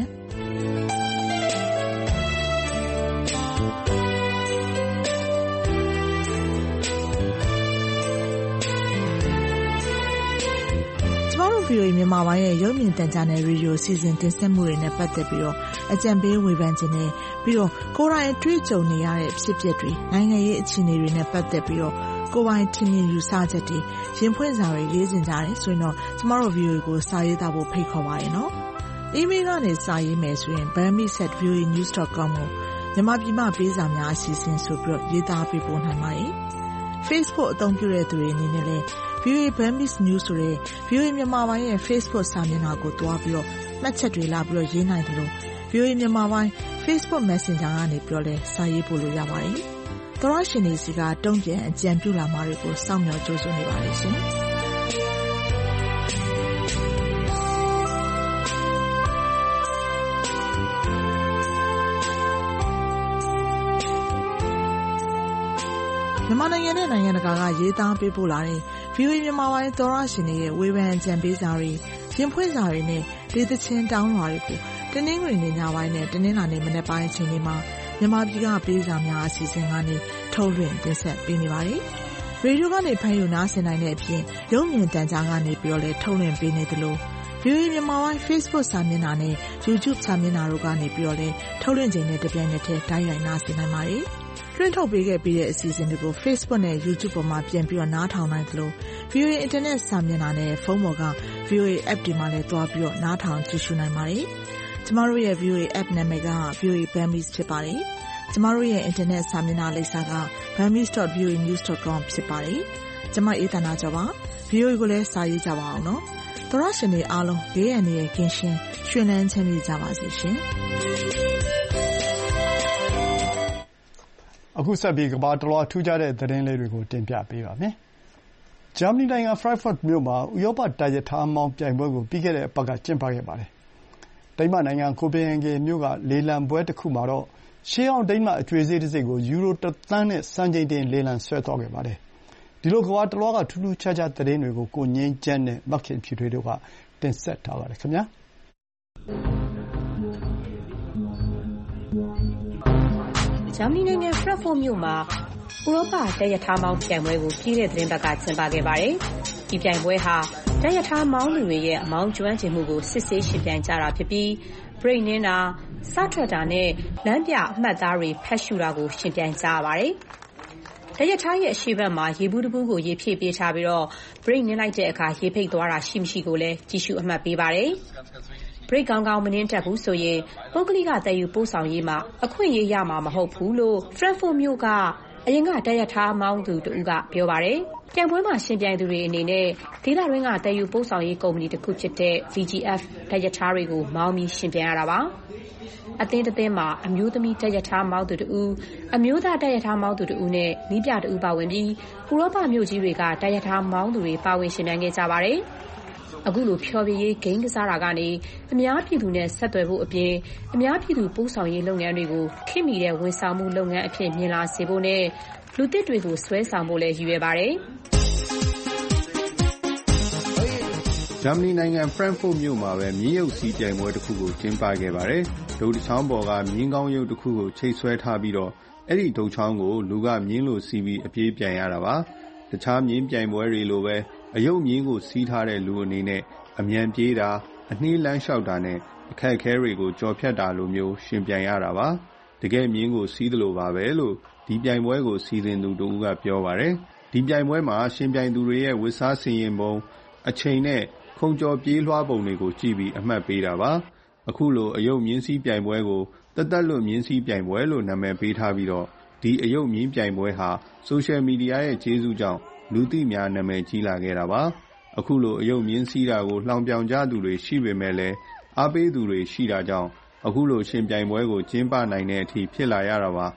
[SPEAKER 11] ဗီအိုအေမြန်မာပိုင်းရဲ့ရုပ်မြင်သံကြားနယ်ရေဒီယိုစီစဉ်တင်ဆက်မှုတွေနဲ့ပတ်သက်ပြီးတော့အကြံပေးဝေဖန်ခြင်းနဲ့ပြီးတော့ကိုယ်တိုင်တွေ့ကြုံနေရတဲ့ဖြစ်ပျက်တွေနိုင်ငံရေးအခြေအနေတွေနဲ့ပတ်သက်ပြီးတော့ကိုယ်ပိုင်ထင်မြင်ယူဆချက်တွေရင်ဖွင့်စာတွေရေးတင်ကြတယ်ဆိုရင်တော့ကျမတို့ ဗီအိုအေ ကိုစာရေးသားဖို့ဖိတ်ခေါ်ပါရနော်။ email ကနေစာရေးမယ်ဆိုရင် burmese at v o a news dot com ကိုမြန်မာပြည်မှပေးစာများအစီအစဉ်ဆိုပြီးတော့ရေးသားပေးပို့နိုင်ပါတယ်။ Facebook အသုံးပြုတဲ့သူတွေအနေနဲ့လည်းဗီအိုအေ Burmese News ဆိုတဲ့ ဗီအိုအေ မြန်မာပိုင်းရဲ့ Facebook စာမျက်နှာကိုတွားပြီးတော့မှတ်ချက်တွေလာပြီးတော့ရေးနိုင်တယ်လို့ ဗီအိုအေ မြန်မာပိုင်း Facebook Messenger ကနေပြီးတော့လည်းစာရေးပို့လို့ရပါတယ်။သောရရှင်တွေစီကတုံ့ပြန်အကြံပြုလာမှာတွေကိုစောင့်မျှော်ကြိုးစားနေပါတယ်ရှင်။မြန်မာနိုင်ငံနဲ့နိုင်ငံတကာကရေးသားပေးပို့လာတဲ့ ဗီအိုအေ မြန်မာပိုင်းသောရရှင်တွေရဲ့ဝေဖန်အကြံပေးစာတွေရင်ဖွင့်စာတွေနဲ့ဒေသချင်းတောင်းလွှာတွေကိုတနင်္ဂနွေနေ့ညပိုင်းနဲ့တနင်္လာနေ့မနက်ပိုင်းအချိန်တွေမှာမြန်မာပြည်ကပေးစာများအစီအစဉ်ကနေထုတ်လွှင့်တင်ဆက်ပေးနေပါတယ်။ရေဒီယိုကနေဖမ်းယူနားဆင်နိုင်တဲ့အပြင်ရုပ်မြင်သံကြားကနေပြီးတော့လည်းထုတ်လွှင့်ပေးနေသလိုဗီအိုအေမြန်မာပိုင်း Facebook စာမျက်နှာနဲ့ YouTube စာမျက်နှာတို့ကနေပြီးတော့လည်းထုတ်လွှင့်ချိန်နဲ့တပြိုင်နက်တည်းတိုက်ရိုက်နားဆင်နိုင်ပါတယ်။လွှင့်ထုတ်ပေးခဲ့ပြီးတဲ့အစီအစဉ်တွေကို Facebook နဲ့ YouTube ပေါ်မှာပြန်ပြီးတော့နားထောင်နိုင်သလို ဗီအိုအေ Internet စာမျက်နှာနဲ့ဖုန်းပေါ်က ဗီအိုအေ App တွေမှာလည်းသွားပြီးတော့နားထောင်ကြည့်ရှုနိုင်ပါတယ်။ကျမတို့ရဲ့ ဗီအိုအေ App နာမည်က ဗီအိုအေ Burmese ဖြစ်ပါတယ်။ကျမတို့ရဲ့ Internet စာမျက်နှာလိပ်စာက burmese dot v o a news dot com ဖြစ်ပါတယ်။ကျမအေးသနာကျော်ပါ။ ဗီအိုအေ ကိုလည်းစာရေးကြပါအောင်နော်။သောရရှင်တွေအားလုံးဘေးအန္တရာယ်ကင်းရှင်းရွှင်လန်းချမ်းမြေ့ကြပါစေရှင်။
[SPEAKER 2] အခုဆက်ပြီးကမ္ဘာတလွှားထူးခြားတဲ့သတင်းလေးတွေကိုတင်ပြပေးပါမယ်။ဂျာမနီနိုင်ငံဖရိုက်ဖတ်မြို့မှာဥရောပတိုက်ရထားမောင်းပြိုင်ပွဲကိုပြီးခဲ့တဲ့အပတ်ကကျင်းပခဲ့ပါတယ်။ဒိန်းမတ်နိုင်ငံကိုပင်ဟေဂင်မြို့ကလေလံပွဲတစ်ခုမှာတော့ရှေးဟောင်းဒိန်းမတ်အကြွေဆေးတစ်စိတ်ကိုယူရိုတစ်သန်းနဲ့စံချိန်တင်လေလံဆွဲသွားခဲ့ပါတယ်။ဒီလိုကမ္ဘာတလွှားကထူးထူးခြားခြားသတင်းတွေကိုကိုငြိမ်းချမ်းနဲ့မခင်ဖြူထွေးတို့ကတင်ဆက်ထားပါတယ်ခင်ဗျာ။
[SPEAKER 18] ဂျာမနီနိုင်ငံဖရက်ဖို့မြို့မှာဥရောပတိုက်ရထားမောင်းပြိုင်ပွဲကိုပြီးတဲ့သတင်းပတ်ကကျင်းပခဲ့ပါတယ်။ဒီပြိုင်ပွဲဟာတိုက်ရထားမောင်းသူတွေရဲ့အမောင်းကျွမ်းကျင်မှုကိုစစ်ဆေးရှင်ပြိုင်ကြတာဖြစ်ပြီးဘရိတ်နင်းတာစထွက်တာနဲ့လမ်းပြအမှတ်သားတွေဖတ်ရှုတာကိုရှင်ပြိုင်ကြရပါတယ်။တိုက်ရထားရဲ့အရှိတ်ဘက်မှာရေဘူးတပူးကိုရေဖြည့်ပေးထားပြီးတော့ဘရိတ်နင်းလိုက်တဲ့အခါရေဖိတ်သွားတာရှိမရှိကိုလည်းကြည့်ရှုအမှတ်ပေးပါတယ်။ဘရိတ်ကောင်းကောင်းမနှင်းတက်ဘူးဆိုရင်ပုဂ္ဂလိကတည်ယူပို့ဆောင်ရေးမှာအခွင့်အရေးရမှာမဟုတ်ဘူးလို့ဖရန့်ဖို့မြို့ကအရင်ကတိုက်ရထားမောင်းသူတူကပြောပါတယ်။ပြိုင်ပွဲမှာရှင်ပြိုင်သူတွေအနေနဲ့ဒေသတွင်းကတည်ယူပို့ဆောင်ရေးကုမ္ပဏီတစ်ခုဖြစ်တဲ့ ဗီ ဂျီ အက်ဖ် တိုက်ရထားတွေကိုမောင်းပြီးရှင်ပြိုင်ရတာပါ။အသင်းတစ်သင်းမှာအမျိုးသမီးတိုက်ရထားမောင်းသူတူအမျိုးသားတိုက်ရထားမောင်းသူတူနဲ့နီးပြတူပါဝင်ပြီးဥရောပမြို့ကြီးတွေကတိုက်ရထားမောင်းသူတွေပါဝင်ရှင်ပြိုင်ခဲ့ကြပါတယ်။အခုလိုဖျော်ဖြေရေးဂိမ်းကစားတာကနေအများပြည်သူနဲ့ဆက်သွယ်ဖို့အပြင်အများပြည်သူပို့ဆောင်ရေးလုပ်ငန်းတွေကိုခင်မီတဲ့ဝန်ဆောင်မှုလုပ်ငန်းအဖြစ်မြင်လာစေဖို့နဲ့လူသစ်တွေကိုဆွဲဆောင်ဖို့လည်းရည်ရွယ်ပါတယ်
[SPEAKER 19] ။ဂျာမနီနိုင်ငံဖရန့်ဖို့မြို့မှာပဲမြင်းရုပ်စီးပြိုင်ပွဲတစ်ခုကိုကျင်းပခဲ့ပါတယ်။ဒုတ်ချောင်းပေါ်ကမြင်းကောင်းရုပ်တစ်ခုကိုချိတ်ဆွဲထားပြီးတော့အဲ့ဒီဒုတ်ချောင်းကိုလူကမြင်းလိုစီးပြီးအပြေးပြန်ရတာပါတခြားမြင်းပြိုင်ပွဲတွေလိုပဲအယုတ်မြင်းကိုစီးထားတဲ့လူအနေနဲ့အမြန်ပြေးတာအနှေးလမ်းလျှောက်တာနဲ့အခက်အခဲတွေကိုကြော်ဖြတ်တာလိုမျိုးရှင်ပြိုင်ရတာပါတကယ်မြင်းကိုစီးသလိုပါပဲလို့ဒီပြိုင်ပွဲကိုစီစဉ်သူတူကပြောပါတယ်ဒီပြိုင်ပွဲမှာရှင်ပြိုင်သူတွေရဲ့ဝစ်စားစင်ရင်ပုံအချိန်နဲ့ခုံကျော်ပြေးလွှားပုံတွေကိုကြည့်ပြီးအမှတ်ပေးတာပါအခုလိုအယုတ်မြင်းစည်းပြိုင်ပွဲကိုတသက်လွတ်မြင်းစည်းပြိုင်ပွဲလို့နာမည်ပေးထားပြီးတော့ဒီအယုတ်မြင်းပြိုင်ပွဲဟာဆိုရှယ်မီဒီယာရဲ့ကျေးဇူးကြောင့်လူသိများနာမည်ကြီးလာခဲ့တာပါအခုလိုအယုတ်မြင်းစည်းတာကိုလှောင်ပြောင်ကြသူတွေရှိပေမဲ့လည်းအားပေးသူတွေရှိတာကြောင့်အခုလိုရှင်ပြိုင်ပွဲကိုကျင်းပနိုင်တဲ့အထိဖြစ်လာရတာပါ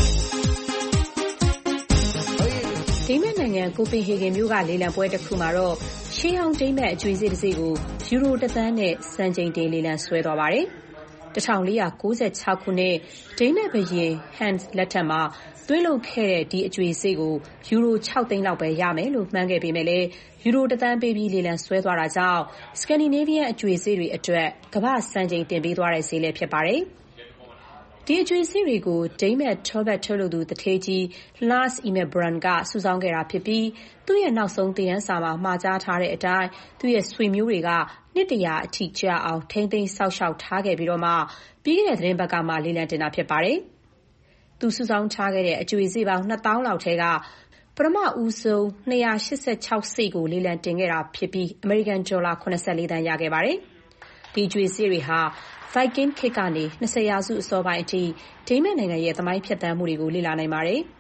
[SPEAKER 18] ဒိန်းမတ်နိုင်ငံကိုပင်ဟေဂင်မြို့ကလေလံပွဲတစ်ခုမှာတော့ရှေးဟောင်းဒိန်းမတ်အကျွေးစေးတစ်စီးကိုယူရိုတစ်သန်းနဲ့စံချိန်တင်လေလံဆွဲသွားပါတယ်၁၄၉၆ခုနှစ်ဒိန်းမတ်ဘုရင်ဟန်စ်လက်ထက်မှာသွေးလုပ်ခဲ့တဲ့ဒီအကျွေးစေးကိုယူရို၆သိန်းလောက်ပဲရမယ်လို့မှန်းခဲ့ပေမဲ့လည်းယူရိုတစ်သန်းပေးပြီးလေလံဆွဲသွားတာကြောင့်စကန်ဒီနေးဗီးယန်းအကျွေးစေးတွေအတွက်ကမ္ဘာ့စံချိန်တင်ပေးသွားတဲ့ဈေးလည်းဖြစ်ပါတယ်ဒီအကျွေးစေးတွေကိုဒိန်းမတ်ထောဘတ်ထုတ်လုပ်သူတထေးကြီး Lars Immerbrand ကစုဆောင်းခဲ့တာဖြစ်ပြီးသူ့ရဲ့နောက်ဆုံးသင်ခန်းစာမှာမှာကြားထားတဲ့အတိုင်းသူ့ရဲ့ဆွေမျိုးတွေကနှစ်တရာအထိကြာအောင်ထိမ့်သိမ်းဆောက်ရှောက်ထားခဲ့ပြီးတော့မှပြီးခဲ့တဲ့သတင်းပတ်ကမှလေလံတင်တာဖြစ်ပါတယ်။သူစုဆောင်းထားခဲ့တဲ့အကျွေးစေးပေါင်းနှစ်သောင်းလောက်ထဲကပထမဦးဆုံး၂၈၆စိတ်ကိုလေလံတင်ခဲ့တာဖြစ်ပြီးအမေရိကန်ဒေါ်လာ၇၄သန်းရခဲ့ပါတယ်။ဒီအကျွေးစေးတွေဟာViking ခေတ်ကနေ၂၀ရာစုအစောပိုင်းအထိဒိန်းမတ်နိုင်ငံရဲ့သမိုင်းဖြတ်သန်းမှုတွေကိုလေ့လာနိုင်ပါတယ်။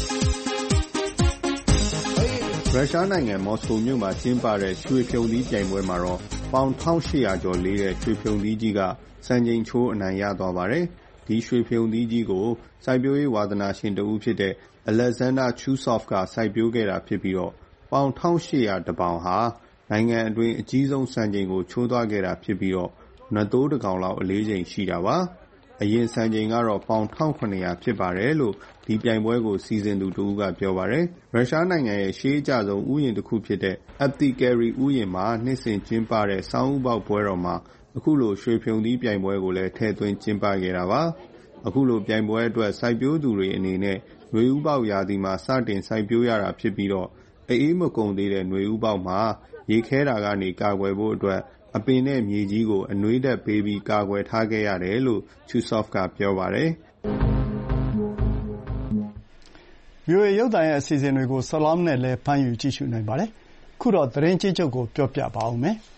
[SPEAKER 19] ရုရှားနိုင်ငံမော်စကိုမြို့မှာကျင်းပတဲ့ရွှေဖြုံသီးပြိုင်ပွဲမှာတော့ပေါင်၁၈၀၀ကျော်လေးတဲ့ရွှေဖြုံသီးကြီးကစံချိန်ချိုးအနိုင်ရသွားပါတယ်။ဒီရွှေဖြုံသီးကြီးကိုစိုက်ပျိုးရေးဝါသနာရှင်တဦးဖြစ်တဲ့ Alexander Chusov ကစိုက်ပျိုးခဲ့တာဖြစ်ပြီးတော့ပေါင်၁၈၀၀တစ်ပေါင်ဟာနိုင်ငံအတွင်းအကြီးဆုံးစံချိန်ကိုချိုးသွားခဲ့တာဖြစ်ပြီးတော့နစ်သိုးတစ်ကောင်လောက်အလေးချိန်ရှိတာပါအရင်စံချိန်ကတော့ပေါင်၁၇၀၀ဖြစ်ပါတယ်လို့ဒီပြိုင်ပွဲကိုစီစဉ်သူတူကပြောပါတယ်ရုရှားနိုင်ငံရဲ့ရှေးအကျဆုံးဥယျာဉ်တစ်ခုဖြစ်တဲ့ Aptekary ဥယျာဉ်မှာနှစ်စဉ်ကျင်းပတဲ့ဆောင်းဥပေါက်ပွဲတော်မှာအခုလိုရွှေဖြုံသီးပြိုင်ပွဲကိုလည်းထည့်သွင်းကျင်းပခဲ့တာပါအခုလိုပြိုင်ပွဲအတွက်စိုက်ပျိုးသူတွေအနေနဲ့ຫນွေဥပေါက်ရာသီမှာစတင်စိုက်ပျိုးရတာဖြစ်ပြီးတော့အေးမကုန်သေးတဲ့ຫນွေဥပေါက်မှာရေခဲတာကနေကာကွယ်ဖို့အတွက်အပင်နဲ့မြေကြီးကိုအနွေးဓာတ်ပေးပြီးကာကွယ်ထားခဲ့ရတယ်လို့ Chusov ကပြောပါတယ်။
[SPEAKER 2] ဗွီအိုအေရုပ်သံရဲ့အစီအစဉ်တွေကို Salam နဲ့လည်းဖမ်းယူကြည့်ရှုနိုင်ပါတယ်။ခုတော့သတင်းကြီးချုပ်ကိုပြောပြပါဦးမယ်။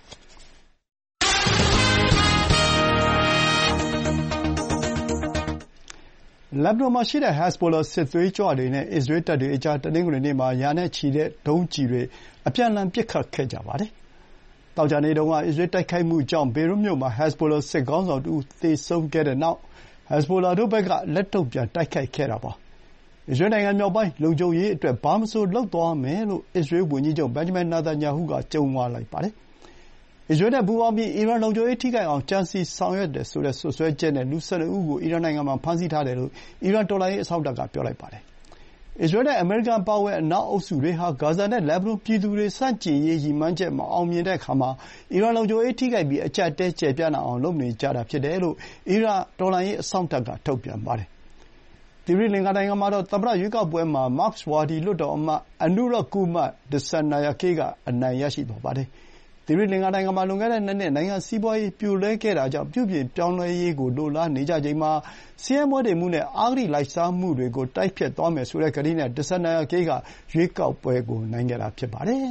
[SPEAKER 2] လက်ဘနွန်မှာရှိတဲ့ Hezbollah စစ်သွေးကြွတွေနဲ့အစ္စရေးတပ်တွေအကြားတနင်္ဂနွေနေ့မှာရာနဲ့ချီတဲ့ဒုံးကျည်တွေအပြန်အလှန်ပစ်ခတ်ခဲ့ကြပါတယ်။သောကြာနေ့တုန်းကအစ္စရေးတိုက်ခိုက်မှုကြောင့်ဘေရွတ်မြို့မှာ Hezbollah စစ်ခေါင်းဆောင်တဦးသေဆုံးခဲ့တဲ့နောက် Hezbollah တို့ဘက်ကလက်တုံ့ပြန်တိုက်ခိုက်ခဲ့တာပါ။အစ္စရေးနိုင်ငံမြောက်ပိုင်းလုံခြုံရေးအတွက်ဘာမဆိုလုပ်သွားမယ်လို့အစ္စရေးဝန်ကြီးချုပ် Benjamin Netanyahu ကကြုံးဝါးလိုက်ပါတယ်။အစ္စရေးနဲ့ပူးပေါင်းပြီးအီရန်လုံခြုံရေးထိခိုက်အောင်ကြံစည်ဆောင်ရွက်တယ်ဆိုတဲ့စွပ်စွဲချက်နဲ့လူ၁၂ဦးကိုအီရန်နိုင်ငံမှာဖမ်းဆီးထားတယ်လို့အီရန်တော်လှန်ရေးအစောင့်တပ်ကပြောလိုက်ပါတယ်။အစ္စရေးနဲ့အမေရိကန်ပါဝင်အနောက်အုပ်စုတွေဟာဂါဇာနဲ့လက်ဘနွန်ပြည်သူတွေဆန့်ကျင်ရေးရည်မှန်းချက်မအောင်မြင်တဲ့အခါမှာအီရန်လုံခြုံရေးထိခိုက်ပြီးအကျပ်အတည်းကျယ်ပြန့်လာအောင်လုပ်နေကြတာဖြစ်တယ်လို့အီရန်တော်လှန်ရေးအစောင့်တပ်ကထုတ်ပြန်ပါတယ်။သီရိလင်္ကာနိုင်ငံမှာတော့သမ္မတရွေးကောက်ပွဲမှာမာร์กစ်ဝါဒီလွှတ်တော်အမတ် Anurag Kumar Dissanayake ကအနိုင်ရရှိသွားပါတယ်။သီရိလင်္ကာနိုင်ငံမှာလွန်ခဲ့တဲ့နှစ်နှစ်နိုင်ငံစီးပွားရေးပြိုလဲခဲ့တာကြောင့်ပြုပြင်ပြောင်းလဲရေးကိုလိုလားနေကြချိန်မှာဆင်းရဲမွဲတေမှုနဲ့အဂတိလိုက်စားမှုတွေကိုတိုက်ဖျက်သွားမယ်ဆိုတဲ့ကတိနဲ့ Dissanayake ကရွေးကောက်ပွဲကိုနိုင်ခဲ့တာဖြစ်ပါတယ်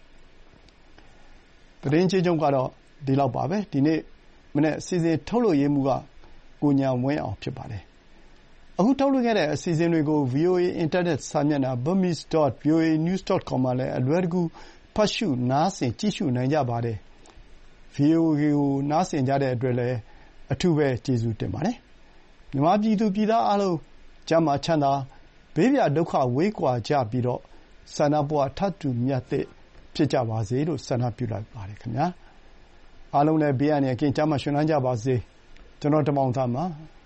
[SPEAKER 2] ။သတင်းကြီးချုပ်ကတော့ဒီလောက်ပါပဲ။ဒီနေ့မနေ့အစီအစဉ်ထုတ်လွှင့်ရေးမှူးကကိုညာဝင်းအောင်ဖြစ်ပါတယ်။အခုထုတ်လွှင့်ခဲ့တဲ့အစီအစဉ်တွေကို ဗွီအိုအေအင်တာနက်စာမျက်နှာ burmese dot v o a news dot com မှာလည်းအလွယ်တကူဖတ်ရှုနားဆင်ကြည့်ရှုနိုင်ကြပါတယ်။ ဗွီအိုအေကိုနားဆင်ကြတဲ့အတွက်လည်းအထူးပဲကျေးဇူးတင်ပါတယ်။မြန်မာပြည်သူပြည်သားအားလုံးကျန်းမာချမ်းသာဘေးပြဒုက္ခဝေးကွာကြပြီးတော့ဆန္ဒဘဝထပ်တူမြတ်သစ်ဖြစ်ကြပါစေလို့ဆန္ဒပြုလိုက်ပါတယ်ခင်ဗျာ။အားလုံးလည်းဘေးအန္တရာယ်ကင်းကျန်းမာရွှင်လန်းကြပါစေ။ကျွန်တော်တမောင်သားပါ။